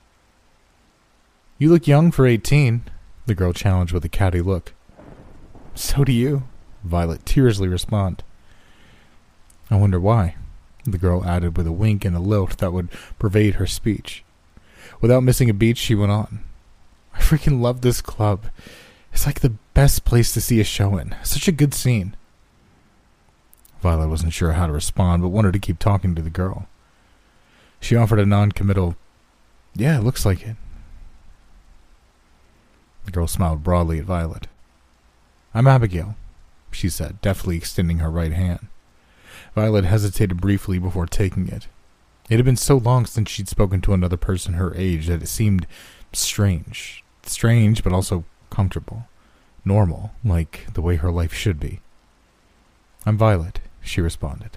"You look young for eighteen," the girl challenged with a catty look. "So do you," Violet tearfully responded. "I wonder why," the girl added with a wink and a lilt that would pervade her speech. Without missing a beat, she went on. "I freaking love this club. It's like the best place to see a show in. Such a good scene." Violet wasn't sure how to respond, but wanted to keep talking to the girl. She offered a non-committal, "Yeah, it looks like it." The girl smiled broadly at Violet. "I'm Abigail," she said, deftly extending her right hand. Violet hesitated briefly before taking it. It had been so long since she'd spoken to another person her age that it seemed strange. Strange, but also comfortable. Normal, like the way her life should be. "I'm Violet," she responded.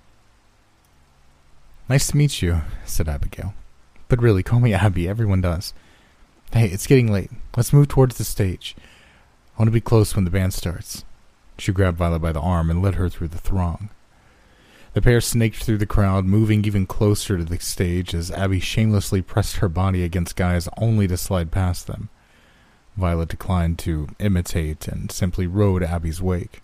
"Nice to meet you," said Abigail. "But really, call me Abby. Everyone does. Hey, it's getting late. Let's move towards the stage. I want to be close when the band starts." She grabbed Violet by the arm and led her through the throng. The pair snaked through the crowd, moving even closer to the stage as Abby shamelessly pressed her body against guys only to slide past them. Violet declined to imitate and simply rode Abby's wake.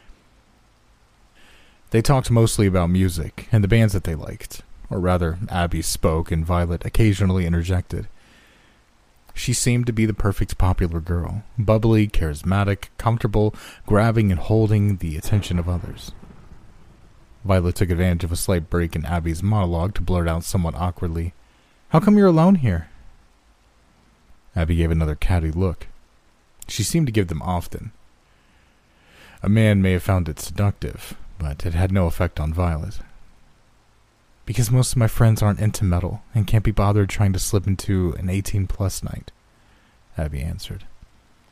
They talked mostly about music and the bands that they liked, or rather, Abby spoke and Violet occasionally interjected. She seemed to be the perfect popular girl, bubbly, charismatic, comfortable, grabbing and holding the attention of others. Violet took advantage of a slight break in Abby's monologue to blurt out somewhat awkwardly, "How come you're alone here?" Abby gave another catty look. She seemed to give them often. A man may have found it seductive, but it had no effect on Violet. "Because most of my friends aren't into metal and can't be bothered trying to slip into an eighteen-plus night," Abby answered.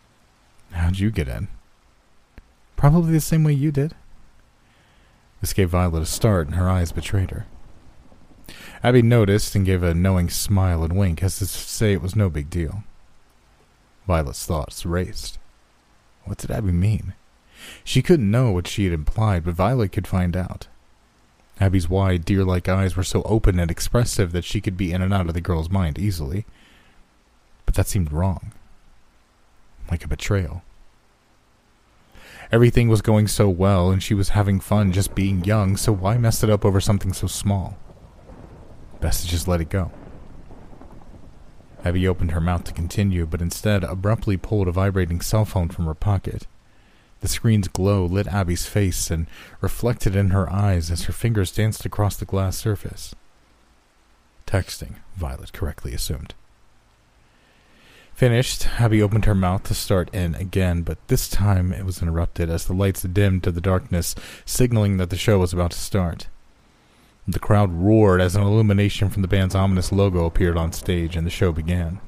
How'd you get in? Probably the same way you did. This gave Violet a start, and her eyes betrayed her. Abby noticed and gave a knowing smile and wink as if to say it was no big deal. Violet's thoughts raced. What did Abby mean? She couldn't know what she had implied, but Violet could find out. Abby's wide, deer-like eyes were so open and expressive that she could be in and out of the girl's mind easily. But that seemed wrong. Like a betrayal. Everything was going so well, and she was having fun just being young, so why mess it up over something so small? Best to just let it go. Abby opened her mouth to continue, but instead abruptly pulled a vibrating cell phone from her pocket. The screen's glow lit Abby's face and reflected in her eyes as her fingers danced across the glass surface. Texting, Violet correctly assumed. Finished, Abby opened her mouth to start in again, but this time it was interrupted as the lights dimmed to the darkness, signaling that the show was about to start. The crowd roared as an illumination from the band's ominous logo appeared on stage, and the show began.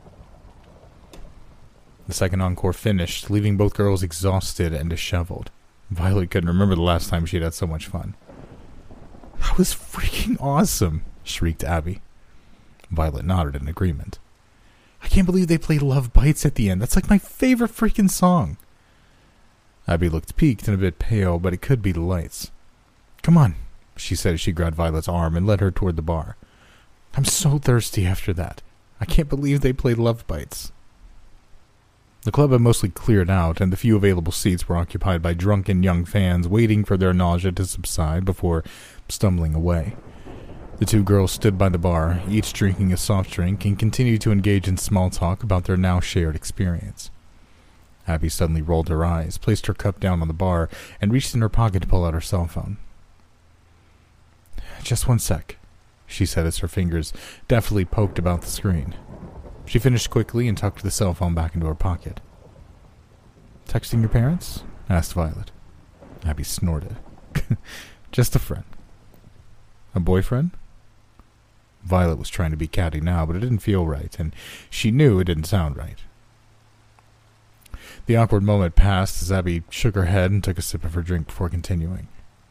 The second encore finished, leaving both girls exhausted and disheveled. Violet couldn't remember the last time she'd had so much fun. That was freaking awesome, shrieked Abby. Violet nodded in agreement. I can't believe they played Love Bites at the end. That's like my favorite freaking song. Abby looked peaked and a bit pale, but it could be the lights. Come on, she said as she grabbed Violet's arm and led her toward the bar. I'm so thirsty after that. I can't believe they played Love Bites. The club had mostly cleared out, and the few available seats were occupied by drunken young fans waiting for their nausea to subside before stumbling away. The two girls stood by the bar, each drinking a soft drink, and continued to engage in small talk about their now shared experience. Abby suddenly rolled her eyes, placed her cup down on the bar, and reached in her pocket to pull out her cell phone. Just one sec, she said as her fingers deftly poked about the screen. She finished quickly and tucked the cell phone back into her pocket. Texting your parents? Asked Violet. Abby snorted. Just a friend. A boyfriend? Violet was trying to be catty now, but it didn't feel right, and she knew it didn't sound right. The awkward moment passed as Abby shook her head and took a sip of her drink before continuing.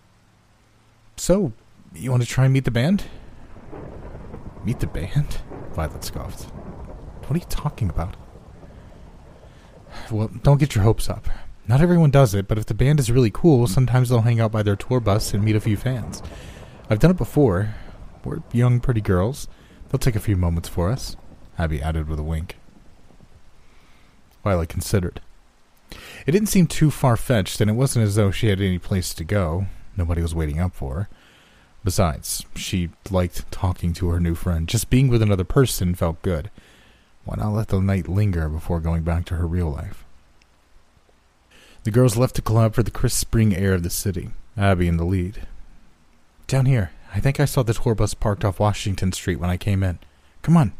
So, you want to try and meet the band? Meet the band? Violet scoffed. What are you talking about? Well, don't get your hopes up. Not everyone does it, but if the band is really cool, sometimes they'll hang out by their tour bus and meet a few fans. I've done it before. We're young, pretty girls. They'll take a few moments for us, Abby added with a wink. Violet considered. It didn't seem too far-fetched, and it wasn't as though she had any place to go. Nobody was waiting up for her. Besides, she liked talking to her new friend. Just being with another person felt good. Why not let the night linger before going back to her real life? The girls left the club for the crisp spring air of the city, Abby in the lead. Down here. I think I saw the tour bus parked off Washington Street when I came in. Come on.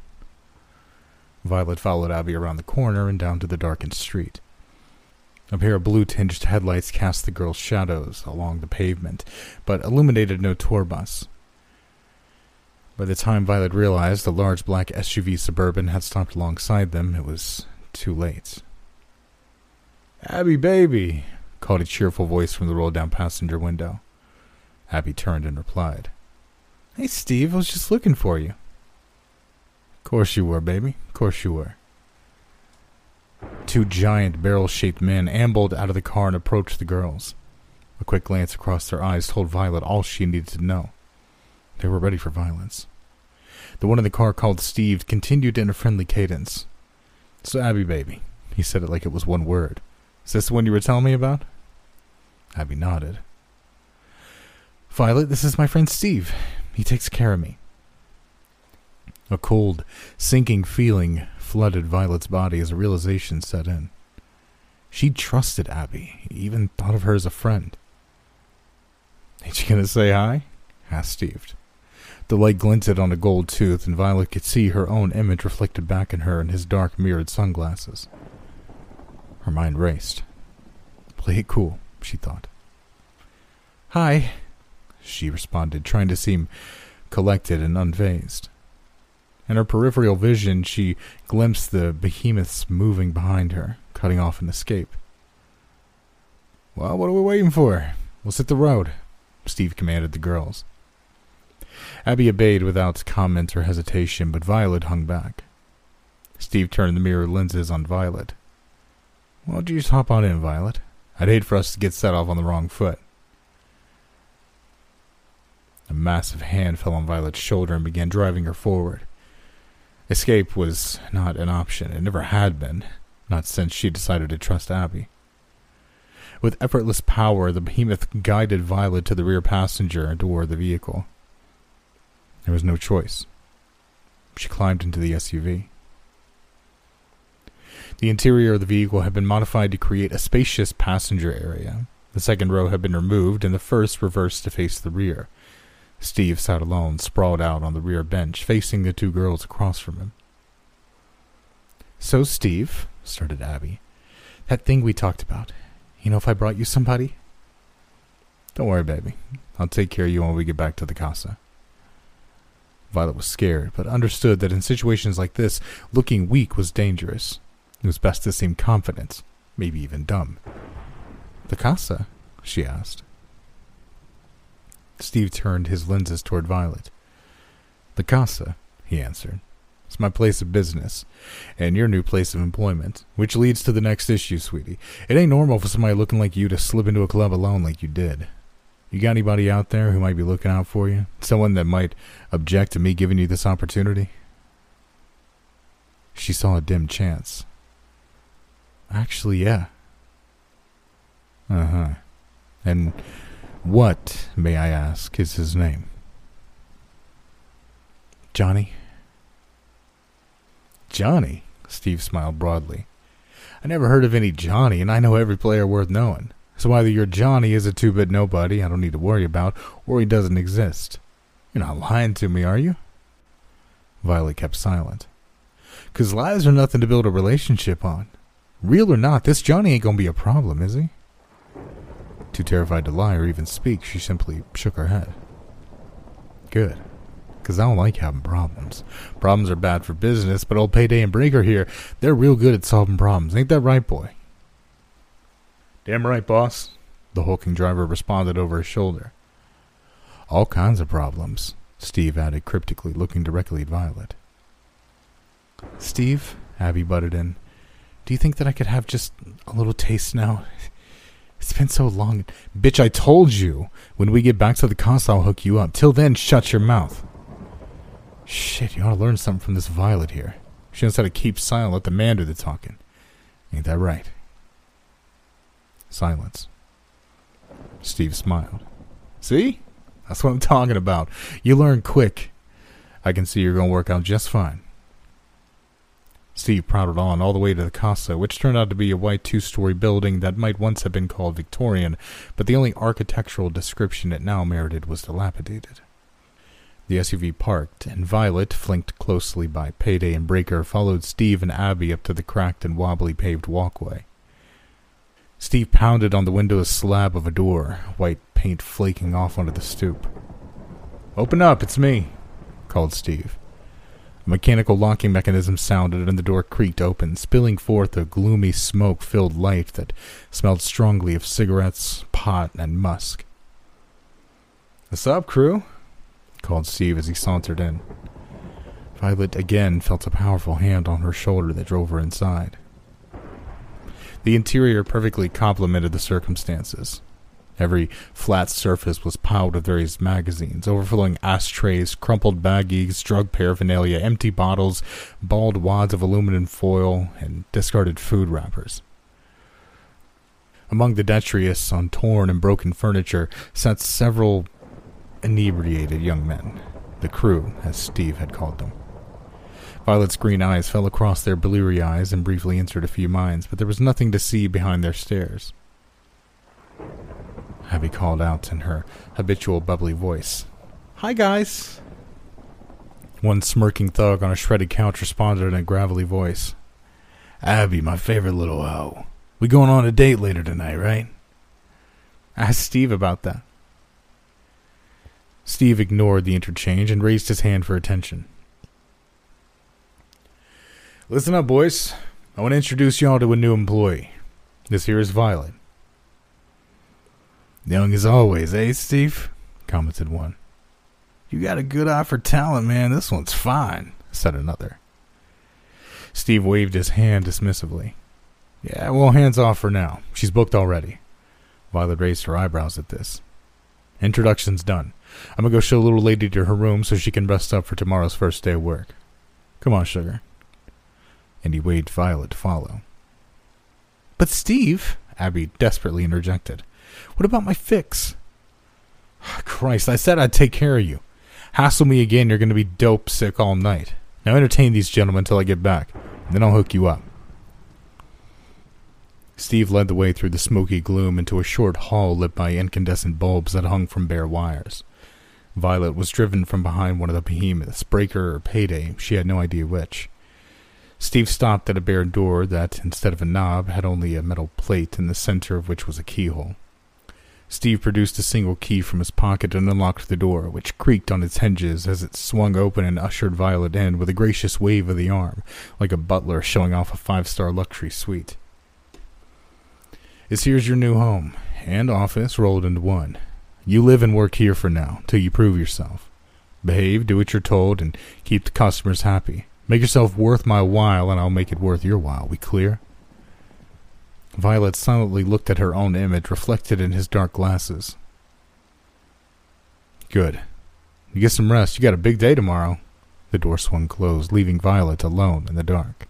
Violet followed Abby around the corner and down to the darkened street. A pair of blue-tinged headlights cast the girls' shadows along the pavement, but illuminated no tour bus. By the time Violet realized the large black S U V Suburban had stopped alongside them, it was too late. Abby, baby, called a cheerful voice from the rolled-down passenger window. Abby turned and replied, Hey, Steve, I was just looking for you. Of course you were, baby. Of course you were. Two giant, barrel-shaped men ambled out of the car and approached the girls. A quick glance across their eyes told Violet all she needed to know. They were ready for violence. The one in the car called Steve continued in a friendly cadence. So, Abby, baby, he said it like it was one word. Is this the one you were telling me about? Abby nodded. Violet, this is my friend Steve. He takes care of me. A cold, sinking feeling flooded Violet's body as a realization set in. She trusted Abby, even thought of her as a friend. Ain't you gonna say hi? Asked Steve. The light glinted on a gold tooth, and Violet could see her own image reflected back in her in his dark mirrored sunglasses. Her mind raced. Play it cool, she thought. Hi, she responded, trying to seem collected and unfazed. In her peripheral vision, she glimpsed the behemoths moving behind her, cutting off an escape. "Well, what are we waiting for? Let's hit the road," Steve commanded the girls. Abby obeyed without comment or hesitation, but Violet hung back. Steve turned the mirror lenses on Violet. "Why don't you just hop on in, Violet? I'd hate for us to get set off on the wrong foot." A massive hand fell on Violet's shoulder and began driving her forward. Escape was not an option. It never had been, not since she decided to trust Abby. With effortless power, the behemoth guided Violet to the rear passenger door of the vehicle. There was no choice. She climbed into the S U V. The interior of the vehicle had been modified to create a spacious passenger area. The second row had been removed and the first reversed to face the rear. Steve sat alone, sprawled out on the rear bench, facing the two girls across from him. "So, Steve," started Abby, "that thing we talked about, you know if I brought you somebody?" "Don't worry, baby. I'll take care of you when we get back to the casa." Violet was scared, but understood that in situations like this, looking weak was dangerous. It was best to seem confident, maybe even dumb. "The casa?" she asked. Steve turned his lenses toward Violet. "The casa," he answered. "It's my place of business, and your new place of employment, which leads to the next issue, sweetie. It ain't normal for somebody looking like you to slip into a club alone like you did. You got anybody out there who might be looking out for you? Someone that might object to me giving you this opportunity?" She saw a dim chance. "Actually, yeah." "Uh-huh. And what, may I ask, is his name?" "Johnny." "Johnny?" Steve smiled broadly. "I never heard of any Johnny, and I know every player worth knowing. So either your Johnny is a two-bit nobody I don't need to worry about, or he doesn't exist. You're not lying to me, are you?" Violet kept silent. "'Cause lies are nothing to build a relationship on. Real or not, this Johnny ain't gonna be a problem, is he?" Too terrified to lie or even speak, she simply shook her head. "Good. Because I don't like having problems. Problems are bad for business, but old Payday and Breaker here, they're real good at solving problems. Ain't that right, boy?" "Damn right, boss," the hulking driver responded over his shoulder. "All kinds of problems," Steve added cryptically, looking directly at Violet. "Steve," Abby butted in, "do you think that I could have just a little taste now? It's been so long." "Bitch, I told you. When we get back to the casa, I'll hook you up. Till then, shut your mouth." "Shit, you ought to learn something from this Violet here. She knows how to keep silent, let the man do the talking. Ain't that right?" Silence. Steve smiled. "See? That's what I'm talking about. You learn quick. I can see you're going to work out just fine." Steve prattled on all the way to the casa, which turned out to be a white two-story building that might once have been called Victorian, but the only architectural description it now merited was dilapidated. The S U V parked, and Violet, flanked closely by Payday and Breaker, followed Steve and Abby up to the cracked and wobbly paved walkway. Steve pounded on the windowless slab of a door, white paint flaking off onto the stoop. "Open up, it's me," called Steve. A mechanical locking mechanism sounded and the door creaked open, spilling forth a gloomy smoke-filled light that smelled strongly of cigarettes, pot, and musk. "What's up, crew?" called Steve as he sauntered in. Violet again felt a powerful hand on her shoulder that drove her inside. The interior perfectly complemented the circumstances. Every flat surface was piled with various magazines, overflowing ashtrays, crumpled baggies, drug paraphernalia, empty bottles, bald wads of aluminum foil, and discarded food wrappers. Among the detritus on torn and broken furniture sat several inebriated young men, the crew, as Steve had called them. Violet's green eyes fell across their bleary eyes and briefly entered a few minds, but there was nothing to see behind their stares. Abby called out in her habitual bubbly voice, "Hi, guys." One smirking thug on a shredded couch responded in a gravelly voice, "Abby, my favorite little hoe. We going on a date later tonight, right?" "Ask Steve about that." Steve ignored the interchange and raised his hand for attention. Listen up, boys. I want to introduce y'all to a new employee. This here is Violet. Young as always, eh, Steve? Commented one. You got a good eye for talent, man. This one's fine, said another. Steve waved his hand dismissively. Yeah, well, hands off for now. She's booked already. Violet raised her eyebrows at this. Introduction's done. I'm gonna go show little lady to her room so she can rest up for tomorrow's first day of work. Come on, sugar. And he waved Violet to follow. But Steve, Abby desperately interjected, what about my fix? Christ, I said I'd take care of you. Hassle me again, you're going to be dope sick all night. Now entertain these gentlemen until I get back, and then I'll hook you up. Steve led the way through the smoky gloom into a short hall lit by incandescent bulbs that hung from bare wires. Violet was driven from behind one of the behemoths, Breaker or Payday, she had no idea which. Steve stopped at a bare door that, instead of a knob, had only a metal plate in the center of which was a keyhole. Steve produced a single key from his pocket and unlocked the door, which creaked on its hinges as it swung open and ushered Violet in with a gracious wave of the arm, like a butler showing off a five-star luxury suite. This here's your new home, and office rolled into one. You live and work here for now, till you prove yourself. Behave, do what you're told, and keep the customers happy. Make yourself worth my while, and I'll make it worth your while. We clear? Violet silently looked at her own image reflected in his dark glasses. Good. You get some rest. You got a big day tomorrow. The door swung closed, leaving Violet alone in the dark.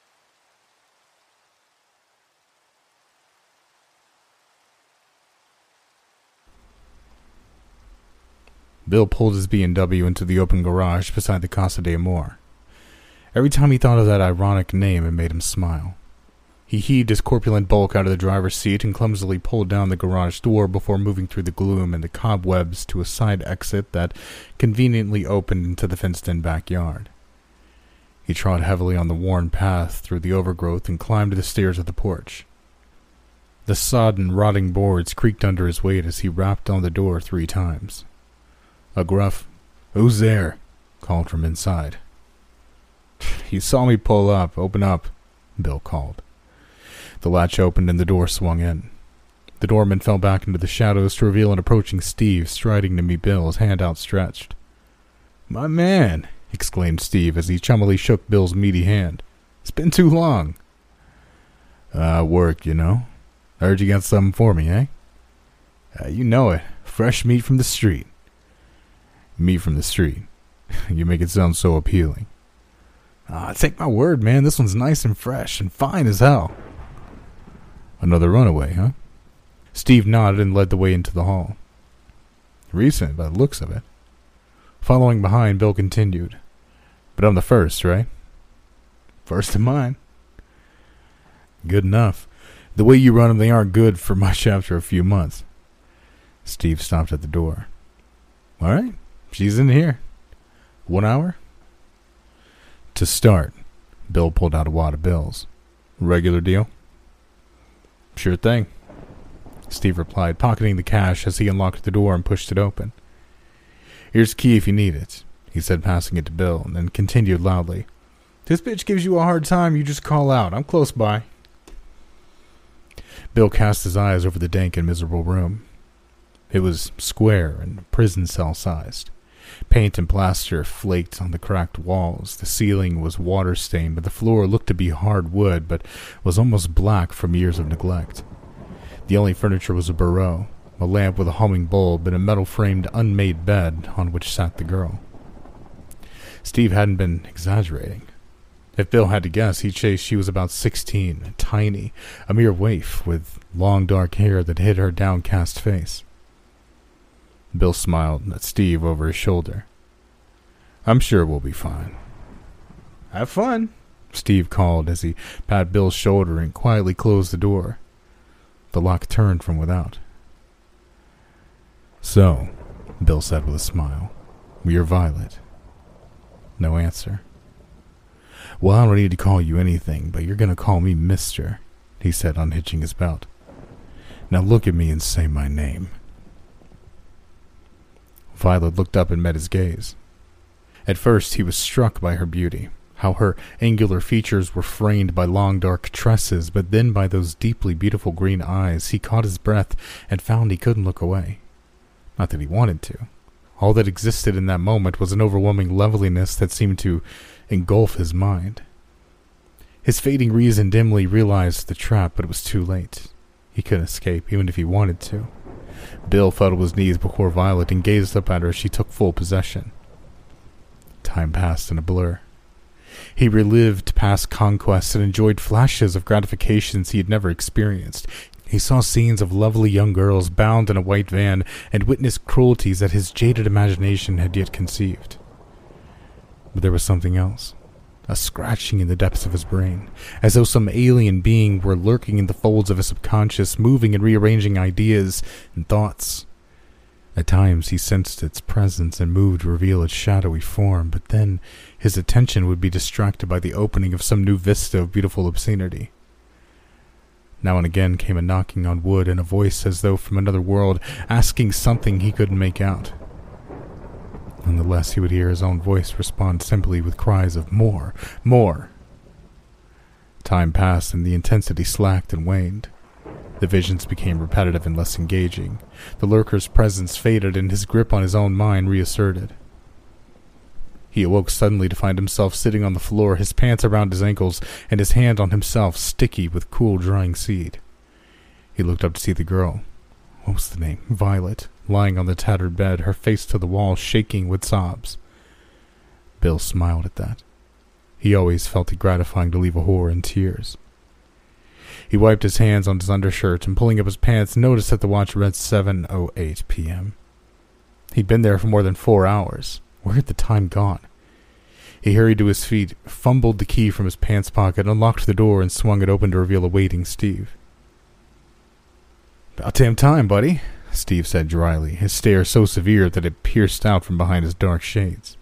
Bill pulled his B M W into the open garage beside the Casa de Amor. Every time he thought of that ironic name, it made him smile. He heaved his corpulent bulk out of the driver's seat and clumsily pulled down the garage door before moving through the gloom and the cobwebs to a side exit that conveniently opened into the fenced-in backyard. He trod heavily on the worn path through the overgrowth and climbed the stairs of the porch. The sodden, rotting boards creaked under his weight as he rapped on the door three times. A gruff, "Who's there?" called from inside. "You saw me pull up. Open up," Bill called. The latch opened and the door swung in. The doorman fell back into the shadows to reveal an approaching Steve striding to meet Bill, his hand outstretched. "My man," exclaimed Steve as he chummily shook Bill's meaty hand. "It's been too long." Uh, work, you know. I heard you got something for me, eh? Uh, you know it. Fresh meat from the street. Meat from the street. You make it sound so appealing. Ah, take my word, man. This one's nice and fresh and fine as hell. Another runaway, huh? Steve nodded and led the way into the hall. Recent, by the looks of it. Following behind, Bill continued. But I'm the first, right? First in mine. Good enough. The way you run them, they aren't good for much after a few months. Steve stopped at the door. All right, she's in here. One hour? To start, Bill pulled out a wad of bills. Regular deal? Sure thing, Steve replied, pocketing the cash as he unlocked the door and pushed it open. Here's the key if you need it, he said, passing it to Bill, and then continued loudly. This bitch gives you a hard time, you just call out. I'm close by. Bill cast his eyes over the dank and miserable room. It was square and prison cell-sized. Paint and plaster flaked on the cracked walls. The ceiling was water-stained, but the floor looked to be hard wood, but was almost black from years of neglect. The only furniture was a bureau, a lamp with a humming bulb, and a metal-framed unmade bed on which sat the girl. Steve hadn't been exaggerating. If Bill had to guess, he'd say she was about sixteen, tiny, a mere waif, with long dark hair that hid her downcast face. Bill smiled at Steve over his shoulder. I'm sure we'll be fine. Have fun, Steve called as he patted Bill's shoulder and quietly closed the door. The lock turned from without. So, Bill said with a smile, you're Violet. No answer. Well, I don't need to call you anything, but you're going to call me Mister, he said, unhitching his belt. Now look at me and say my name. Violet looked up and met his gaze. At first, he was struck by her beauty, how her angular features were framed by long dark tresses, but then by those deeply beautiful green eyes. He caught his breath and found he couldn't look away. Not that he wanted to. All that existed in that moment was an overwhelming loveliness that seemed to engulf his mind. His fading reason dimly realized the trap, but it was too late. He couldn't escape, even if he wanted to. Bill fell to his knees before Violet and gazed up at her as she took full possession. Time passed in a blur. He relived past conquests and enjoyed flashes of gratifications he had never experienced. He saw scenes of lovely young girls bound in a white van and witnessed cruelties that his jaded imagination had yet conceived. But there was something else. A scratching in the depths of his brain, as though some alien being were lurking in the folds of his subconscious, moving and rearranging ideas and thoughts. At times he sensed its presence and moved to reveal its shadowy form, but then his attention would be distracted by the opening of some new vista of beautiful obscenity. Now and again came a knocking on wood and a voice as though from another world, asking something he couldn't make out. Nonetheless, he would hear his own voice respond simply with cries of more, more. Time passed and the intensity slacked and waned. The visions became repetitive and less engaging. The lurker's presence faded and his grip on his own mind reasserted. He awoke suddenly to find himself sitting on the floor, his pants around his ankles, and his hand on himself sticky with cool drying seed. He looked up to see the girl. What was the name? Violet, lying on the tattered bed, her face to the wall, shaking with sobs. Bill smiled at that. He always felt it gratifying to leave a whore in tears. He wiped his hands on his undershirt and, pulling up his pants, noticed that the watch read seven oh eight p.m. He'd been there for more than four hours. Where had the time gone? He hurried to his feet, fumbled the key from his pants pocket, unlocked the door, and swung it open to reveal a waiting Steve. "About damn time, buddy," Steve said dryly, his stare so severe that it pierced out from behind his dark shades.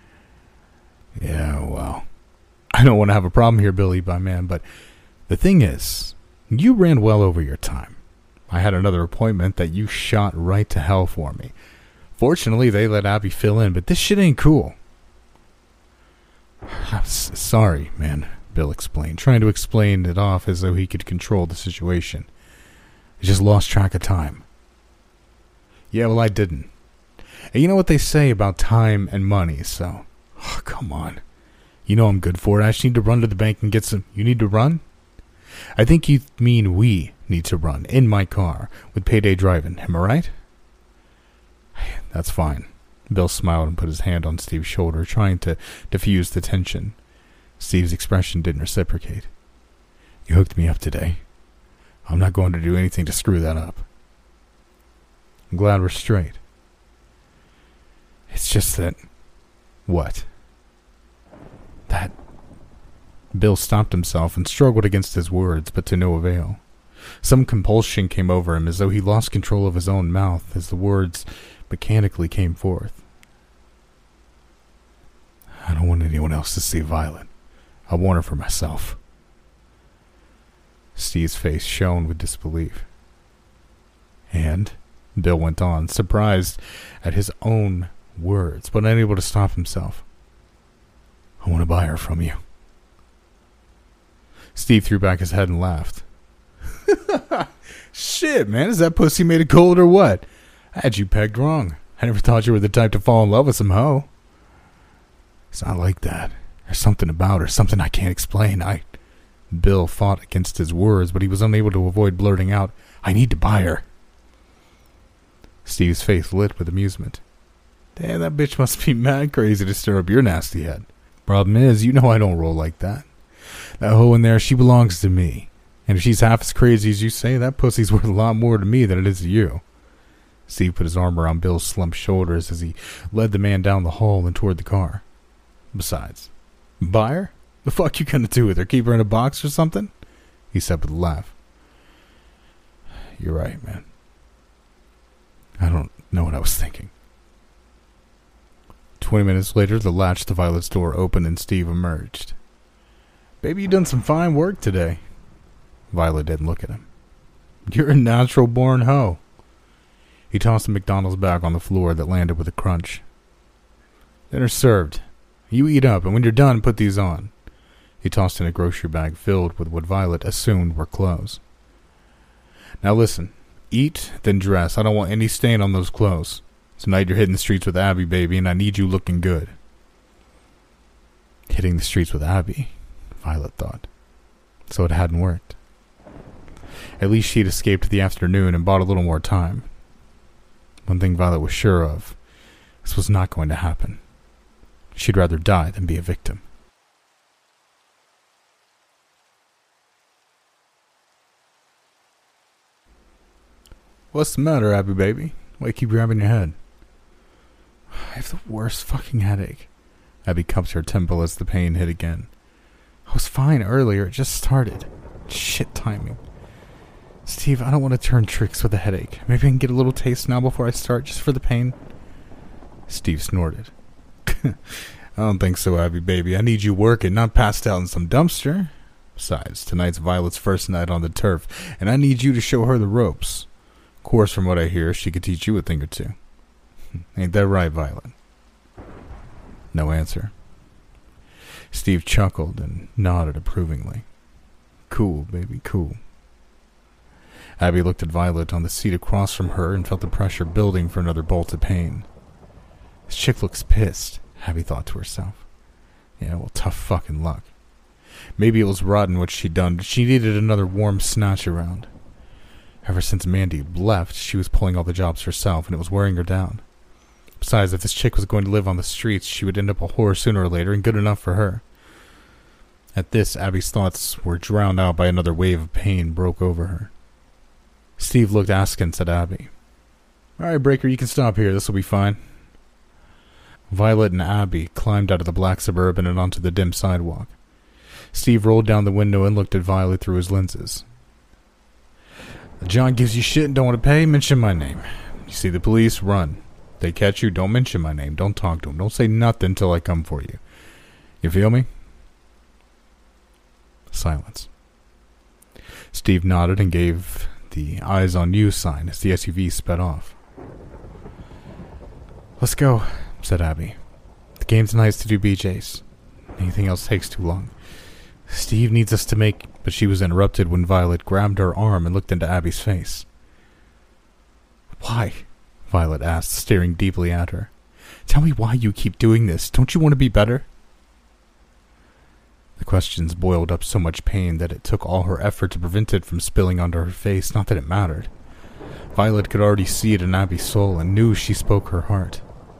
"Yeah, well, I don't want to have a problem here, Billy, my man, but the thing is, you ran well over your time. I had another appointment that you shot right to hell for me. Fortunately, they let Abby fill in, but this shit ain't cool." "I'm s- sorry, man," Bill explained, trying to explain it off as though he could control the situation. "I just lost track of time." "Yeah, well, I didn't. And you know what they say about time and money, so... Oh, come on. You know I'm good for it. I just need to run to the bank and get some... You need to run? I think you mean we need to run, in my car, with Payday driving. Am I right?" "That's fine." Bill smiled and put his hand on Steve's shoulder, trying to diffuse the tension. Steve's expression didn't reciprocate. "You hooked me up today. I'm not going to do anything to screw that up. I'm glad we're straight. It's just that..." "What?" "That..." Bill stopped himself and struggled against his words, but to no avail. Some compulsion came over him, as though he lost control of his own mouth as the words mechanically came forth. "I don't want anyone else to see Violet. I want her for myself." Steve's face shone with disbelief. "And," Bill went on, surprised at his own words, but unable to stop himself, "I want to buy her from you." Steve threw back his head and laughed. "Shit, man, is that pussy made of gold or what? I had you pegged wrong. I never thought you were the type to fall in love with some hoe." "It's not like that. There's something about her, something I can't explain. I..." Bill fought against his words, but he was unable to avoid blurting out, "I need to buy her." Steve's face lit with amusement. "Damn, that bitch must be mad crazy to stir up your nasty head. Problem is, you know I don't roll like that. That hoe in there, she belongs to me. And if she's half as crazy as you say, that pussy's worth a lot more to me than it is to you." Steve put his arm around Bill's slumped shoulders as he led the man down the hall and toward the car. "Besides, buy her? The fuck you gonna do with her? Keep her in a box or something?" he said with a laugh. "You're right, man. I don't know what I was thinking." Twenty minutes later, the latch to Violet's door opened and Steve emerged. "Baby, you done some fine work today." Violet didn't look at him. "You're a natural-born hoe." He tossed a McDonald's bag on the floor that landed with a crunch. "Dinner served. You eat up, and when you're done, put these on. He tossed in a grocery bag filled with what Violet assumed were clothes. Now listen, eat, then dress. I don't want any stain on those clothes. Tonight you're hitting the streets with Abby, baby, and I need you looking good. Hitting the streets with Abby, Violet thought. So it hadn't worked. At least she'd escaped the afternoon and bought a little more time. One thing Violet was sure of, this was not going to happen. She'd rather die than be a victim. What's the matter, Abby, baby? Why you keep grabbing your head? I have the worst fucking headache. Abby cupped her temple as the pain hit again. I was fine earlier, it just started. Shit timing. Steve, I don't want to turn tricks with a headache. Maybe I can get a little taste now before I start, just for the pain. Steve snorted. I don't think so, Abby, baby. I need you working, not passed out in some dumpster. Besides, tonight's Violet's first night on the turf, and I need you to show her the ropes. Of course, from what I hear, she could teach you a thing or two. Ain't that right, Violet? No answer. Steve chuckled and nodded approvingly. Cool, baby, cool. Abby looked at Violet on the seat across from her and felt the pressure building for another bolt of pain. This chick looks pissed, Abby thought to herself. Yeah, well, tough fucking luck. Maybe it was rotten what she'd done, but she needed another warm snatch around. Ever since Mandy left, she was pulling all the jobs herself, and it was wearing her down. Besides, if this chick was going to live on the streets, she would end up a whore sooner or later, and good enough for her. At this, Abby's thoughts were drowned out by another wave of pain broke over her. Steve looked askance at Abby. All right, Breaker, you can stop here. This will be fine. Violet and Abby climbed out of the black Suburban and onto the dim sidewalk. Steve rolled down the window and looked at Violet through his lenses. John gives you shit and don't want to pay? Mention my name. You see the police? Run. They catch you? Don't mention my name. Don't talk to them. Don't say nothing till I come for you. You feel me? Silence. Steve nodded and gave the eyes on you sign as the S U V sped off. Let's go, said Abby. The game tonight is to do B Js. Anything else takes too long. Steve needs us to make... But she was interrupted when Violet grabbed her arm and looked into Abby's face. Why? Violet asked, staring deeply at her. Tell me why you keep doing this. Don't you want to be better? The questions boiled up so much pain that it took all her effort to prevent it from spilling onto her face, not that it mattered. Violet could already see it in Abby's soul and knew she spoke her heart.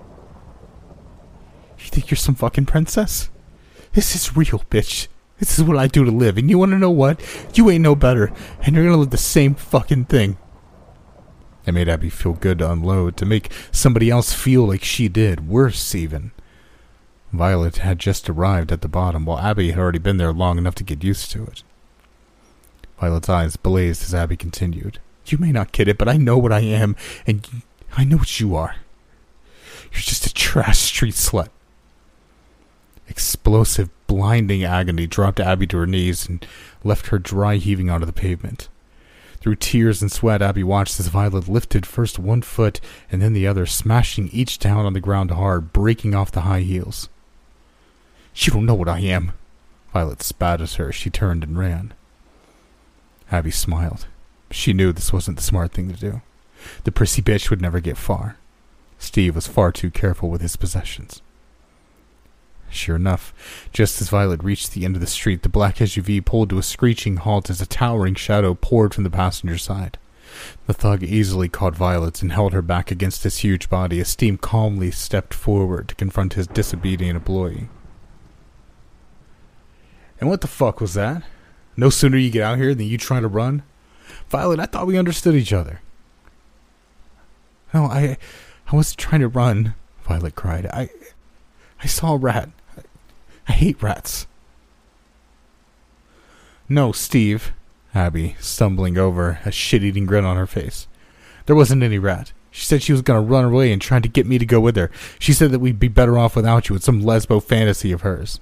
You think you're some fucking princess? This is real, bitch. This is what I do to live, and you want to know what? You ain't no better, and you're gonna live the same fucking thing. It made Abby feel good to unload, to make somebody else feel like she did, worse even. Violet had just arrived at the bottom, while Abby had already been there long enough to get used to it. Violet's eyes blazed as Abby continued. You may not get it, but I know what I am, and I know what you are. You're just a trash street slut. Explosive, blinding agony dropped Abby to her knees and left her dry heaving onto the pavement. Through tears and sweat, Abby watched as Violet lifted first one foot and then the other, smashing each down on the ground hard, breaking off the high heels. You don't know what I am. Violet spat at her as she turned and ran. Abby smiled. She knew this wasn't the smart thing to do. The prissy bitch would never get far. Steve was far too careful with his possessions. Sure enough, just as Violet reached the end of the street, the black S U V pulled to a screeching halt as a towering shadow poured from the passenger side. The thug easily caught Violet and held her back against his huge body as Steve calmly stepped forward to confront his disobedient employee. And what the fuck was that? No sooner you get out here than you try to run? Violet, I thought we understood each other. No, I I wasn't trying to run, Violet cried. I I saw a rat. I, I hate rats. No, Steve, Abby, stumbling over, a shit-eating grin on her face. There wasn't any rat. She said she was going to run away and tried to get me to go with her. She said that we'd be better off without you. It's some lesbo fantasy of hers.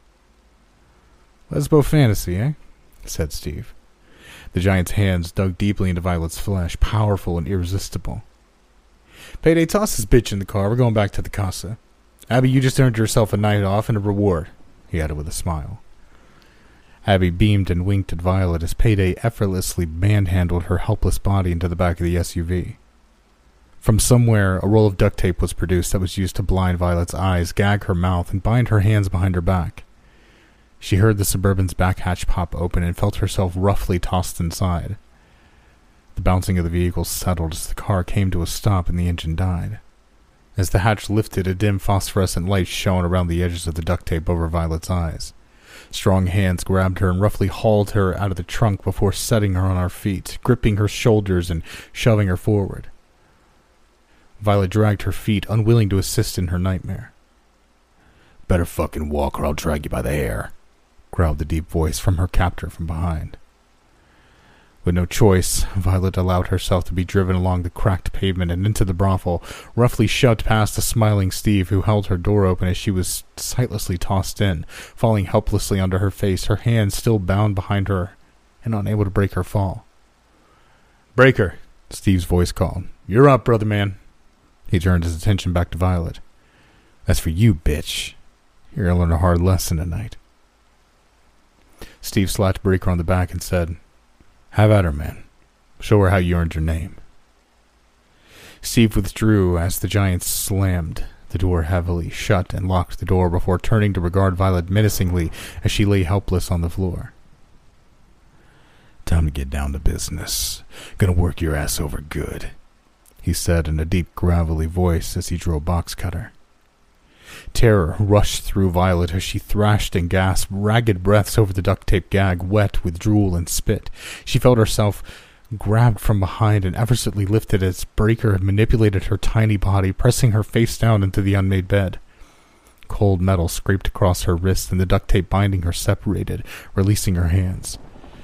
Lesbo fantasy, eh? Said Steve. The giant's hands dug deeply into Violet's flesh, powerful and irresistible. Payday, toss this bitch in the car. We're going back to the casa. Abby, you just earned yourself a night off and a reward, he added with a smile. Abby beamed and winked at Violet as Payday effortlessly manhandled her helpless body into the back of the S U V. From somewhere, a roll of duct tape was produced that was used to blind Violet's eyes, gag her mouth, and bind her hands behind her back. She heard the Suburban's back hatch pop open and felt herself roughly tossed inside. The bouncing of the vehicle settled as the car came to a stop and the engine died. As the hatch lifted, a dim phosphorescent light shone around the edges of the duct tape over Violet's eyes. Strong hands grabbed her and roughly hauled her out of the trunk before setting her on her feet, gripping her shoulders and shoving her forward. Violet dragged her feet, unwilling to assist in her nightmare. "Better fucking walk or I'll drag you by the hair," growled the deep voice from her captor from behind. With no choice, Violet allowed herself to be driven along the cracked pavement and into the brothel, roughly shoved past the smiling Steve, who held her door open as she was sightlessly tossed in, falling helplessly onto her face, her hands still bound behind her and unable to break her fall. "Breaker," Steve's voice called. "You're up, brother man." He turned his attention back to Violet. "That's for you, bitch. You're gonna learn a hard lesson tonight." Steve slapped Breaker on the back and said, "Have at her, man. Show her how you earned your name." Steve withdrew as the giant slammed the door heavily shut and locked the door before turning to regard Violet menacingly as she lay helpless on the floor. "Time to get down to business. Gonna work your ass over good," he said in a deep, gravelly voice as he drew a box cutter. Terror rushed through Violet as she thrashed and gasped ragged breaths over the duct tape gag, wet with drool and spit. She felt herself grabbed from behind and effortlessly lifted as Breaker manipulated her tiny body, pressing her face down into the unmade bed. Cold metal scraped across her wrists and the duct tape binding her separated, releasing her hands.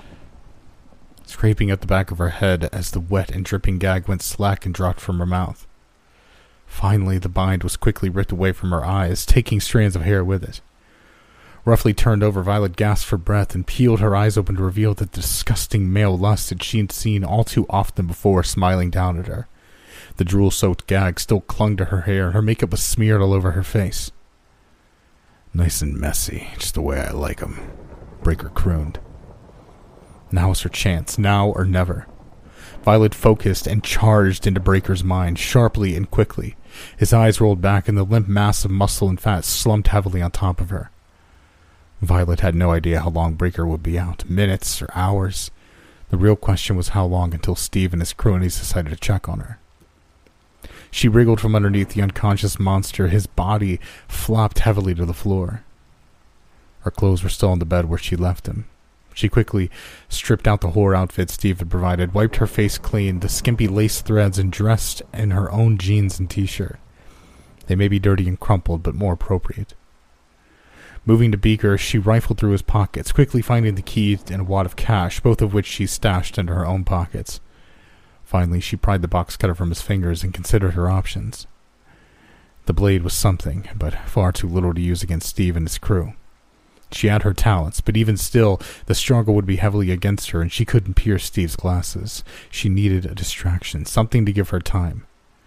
Scraping at the back of her head as the wet and dripping gag went slack and dropped from her mouth. Finally, the bind was quickly ripped away from her eyes, taking strands of hair with it. Roughly turned over, Violet gasped for breath and peeled her eyes open to reveal the disgusting male lust that she had seen all too often before smiling down at her. The drool-soaked gag still clung to her hair, and her makeup was smeared all over her face. "Nice and messy, just the way I like 'em," Breaker crooned. Now was her chance, now or never. Violet focused and charged into Breaker's mind, sharply and quickly. His eyes rolled back and the limp mass of muscle and fat slumped heavily on top of her. Violet had no idea how long Breaker would be out, minutes or hours. The real question was how long until Steve and his cronies decided to check on her. She wriggled from underneath the unconscious monster, his body flopped heavily to the floor. Her clothes were still on the bed where she left him. She quickly stripped out the whore outfit Steve had provided, wiped her face clean, the skimpy lace threads, and dressed in her own jeans and t-shirt. They may be dirty and crumpled, but more appropriate. Moving to Beaker, she rifled through his pockets, quickly finding the key and a wad of cash, both of which she stashed into her own pockets. Finally, she pried the box cutter from his fingers and considered her options. The blade was something, but far too little to use against Steve and his crew. She had her talents, but even still, the struggle would be heavily against her, and she couldn't pierce Steve's glasses. She needed a distraction, something to give her time.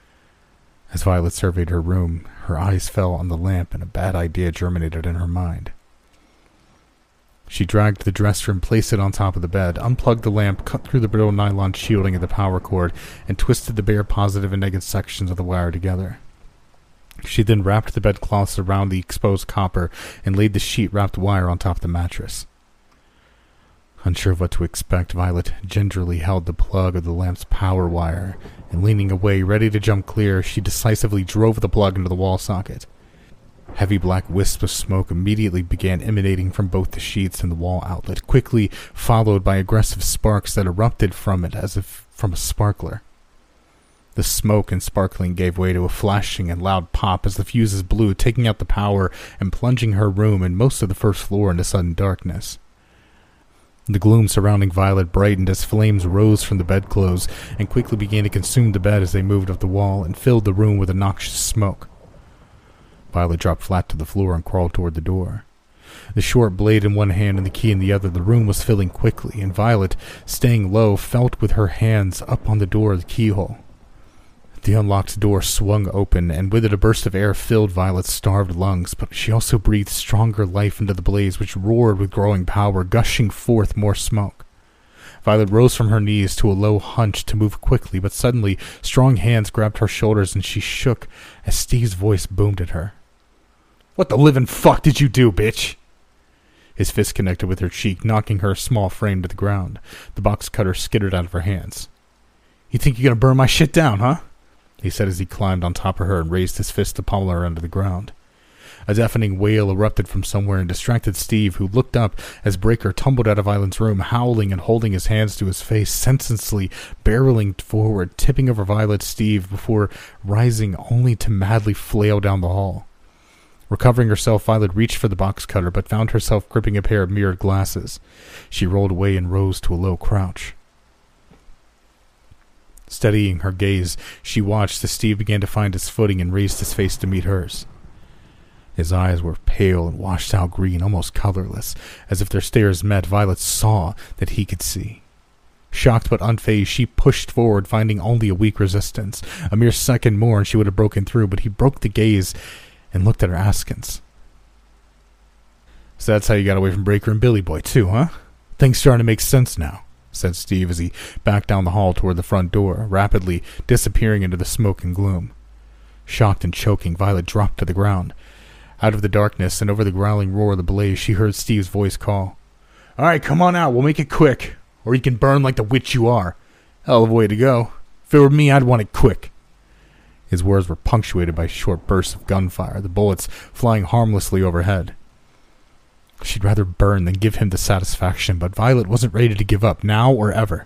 As Violet surveyed her room, her eyes fell on the lamp, and a bad idea germinated in her mind. She dragged the dresser and placed it on top of the bed, unplugged the lamp, cut through the brittle nylon shielding of the power cord, and twisted the bare positive and negative sections of the wire together. She then wrapped the bedcloths around the exposed copper and laid the sheet-wrapped wire on top of the mattress. Unsure of what to expect, Violet gingerly held the plug of the lamp's power wire, and leaning away, ready to jump clear, she decisively drove the plug into the wall socket. Heavy black wisps of smoke immediately began emanating from both the sheets and the wall outlet, quickly followed by aggressive sparks that erupted from it as if from a sparkler. The smoke and sparkling gave way to a flashing and loud pop as the fuses blew, taking out the power and plunging her room and most of the first floor into sudden darkness. The gloom surrounding Violet brightened as flames rose from the bedclothes and quickly began to consume the bed as they moved up the wall and filled the room with a noxious smoke. Violet dropped flat to the floor and crawled toward the door. The short blade in one hand and the key in the other, the room was filling quickly, and Violet, staying low, felt with her hands up on the door of the keyhole. The unlocked door swung open, and with it a burst of air filled Violet's starved lungs, but she also breathed stronger life into the blaze, which roared with growing power, gushing forth more smoke. Violet rose from her knees to a low hunch to move quickly, but suddenly strong hands grabbed her shoulders and she shook as Steve's voice boomed at her. "What the living fuck did you do, bitch?" His fist connected with her cheek, knocking her small frame to the ground. The box cutter skittered out of her hands. "You think you're gonna burn my shit down, huh?" he said as he climbed on top of her and raised his fist to pummel her under the ground. A deafening wail erupted from somewhere and distracted Steve, who looked up as Breaker tumbled out of Violet's room, howling and holding his hands to his face, senselessly barreling forward, tipping over Violet's Steve before rising only to madly flail down the hall. Recovering herself, Violet reached for the box cutter, but found herself gripping a pair of mirrored glasses. She rolled away and rose to a low crouch. Steadying her gaze, she watched as Steve began to find his footing and raised his face to meet hers. His eyes were pale and washed-out green, almost colorless. As if their stares met, Violet saw that he could see. Shocked but unfazed, she pushed forward, finding only a weak resistance. A mere second more and she would have broken through, but he broke the gaze and looked at her askance. "So that's how you got away from Breaker and Billy Boy, too, huh? Things starting to make sense now," said Steve as he backed down the hall toward the front door, rapidly disappearing into the smoke and gloom. Shocked and choking, Violet dropped to the ground. Out of the darkness and over the growling roar of the blaze, she heard Steve's voice call. "All right, come on out. We'll make it quick. Or you can burn like the witch you are. Hell of a way to go. If it were me, I'd want it quick." His words were punctuated by short bursts of gunfire, the bullets flying harmlessly overhead. She'd rather burn than give him the satisfaction, but Violet wasn't ready to give up, now or ever.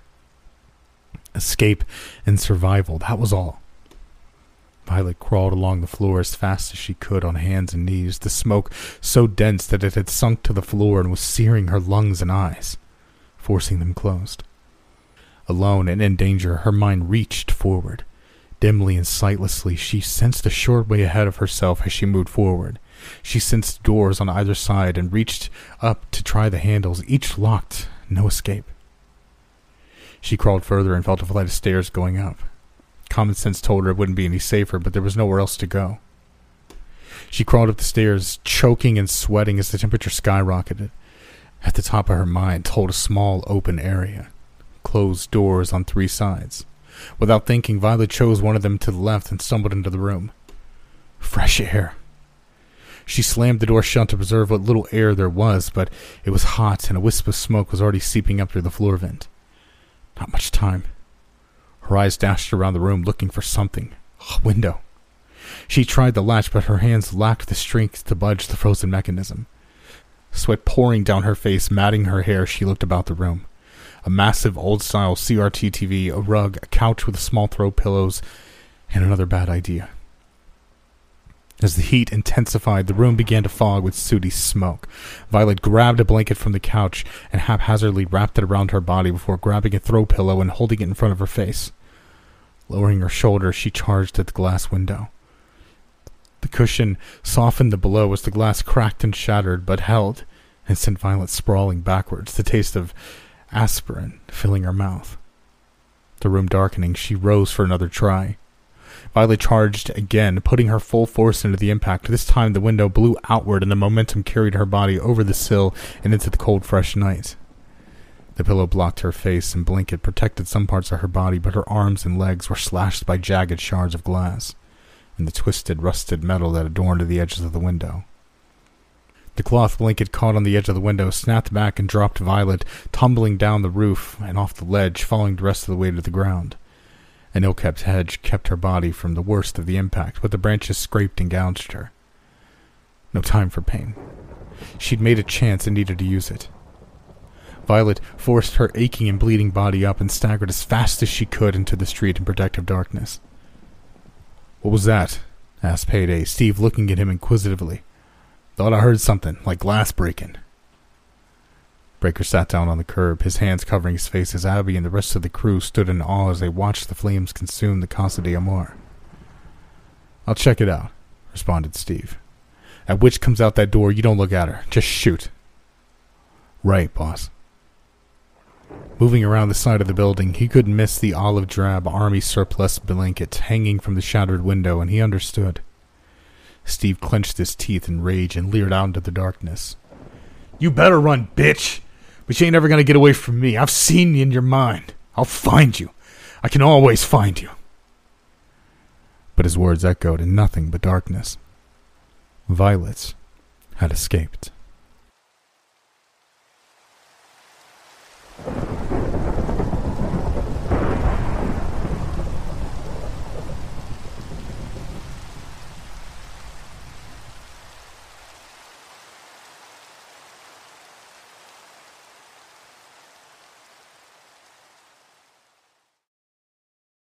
Escape and survival, that was all. Violet crawled along the floor as fast as she could on hands and knees, the smoke so dense that it had sunk to the floor and was searing her lungs and eyes, forcing them closed. Alone and in danger, her mind reached forward. Dimly and sightlessly, she sensed a short way ahead of herself as she moved forward. She sensed doors on either side and reached up to try the handles, each locked, no escape. She crawled further and felt a flight of stairs going up. Common sense told her it wouldn't be any safer, but there was nowhere else to go. She crawled up the stairs, choking and sweating as the temperature skyrocketed. At the top of her mind told a small open area. Closed doors on three sides. Without thinking, Violet chose one of them to the left and stumbled into the room. Fresh air. She slammed the door shut to preserve what little air there was, but it was hot and a wisp of smoke was already seeping up through the floor vent. Not much time. Her eyes dashed around the room looking for something. A window. She tried the latch, but her hands lacked the strength to budge the frozen mechanism. Sweat pouring down her face, matting her hair, she looked about the room. A massive old-style C R T T V, a rug, a couch with a small throw pillows, and another bad idea. As the heat intensified, the room began to fog with sooty smoke. Violet grabbed a blanket from the couch and haphazardly wrapped it around her body before grabbing a throw pillow and holding it in front of her face. Lowering her shoulder, she charged at the glass window. The cushion softened the blow as the glass cracked and shattered, but held, and sent Violet sprawling backwards, the taste of aspirin filling her mouth. The room darkening, she rose for another try. Violet charged again, putting her full force into the impact. This time the window blew outward and the momentum carried her body over the sill and into the cold, fresh night. The pillow blocked her face and blanket protected some parts of her body, but her arms and legs were slashed by jagged shards of glass and the twisted, rusted metal that adorned the edges of the window. The cloth blanket caught on the edge of the window, snapped back and dropped Violet, tumbling down the roof and off the ledge, falling the rest of the way to the ground. An ill-kept hedge kept her body from the worst of the impact, but the branches scraped and gouged her. No time for pain. She'd made a chance and needed to use it. Violet forced her aching and bleeding body up and staggered as fast as she could into the street in protective darkness. "What was that?" asked Payday, Steve looking at him inquisitively. "Thought I heard something, like glass breaking." Breaker sat down on the curb, his hands covering his face as Abby and the rest of the crew stood in awe as they watched the flames consume the Casa de Amor. "I'll check it out," responded Steve. "That witch comes out that door, you don't look at her. Just shoot." "Right, boss." Moving around the side of the building, he couldn't miss the olive-drab army surplus blanket hanging from the shattered window, and he understood. Steve clenched his teeth in rage and leered out into the darkness. "You better run, bitch! But you ain't ever gonna get away from me. I've seen you in your mind. I'll find you. I can always find you." But his words echoed in nothing but darkness. Violet had escaped.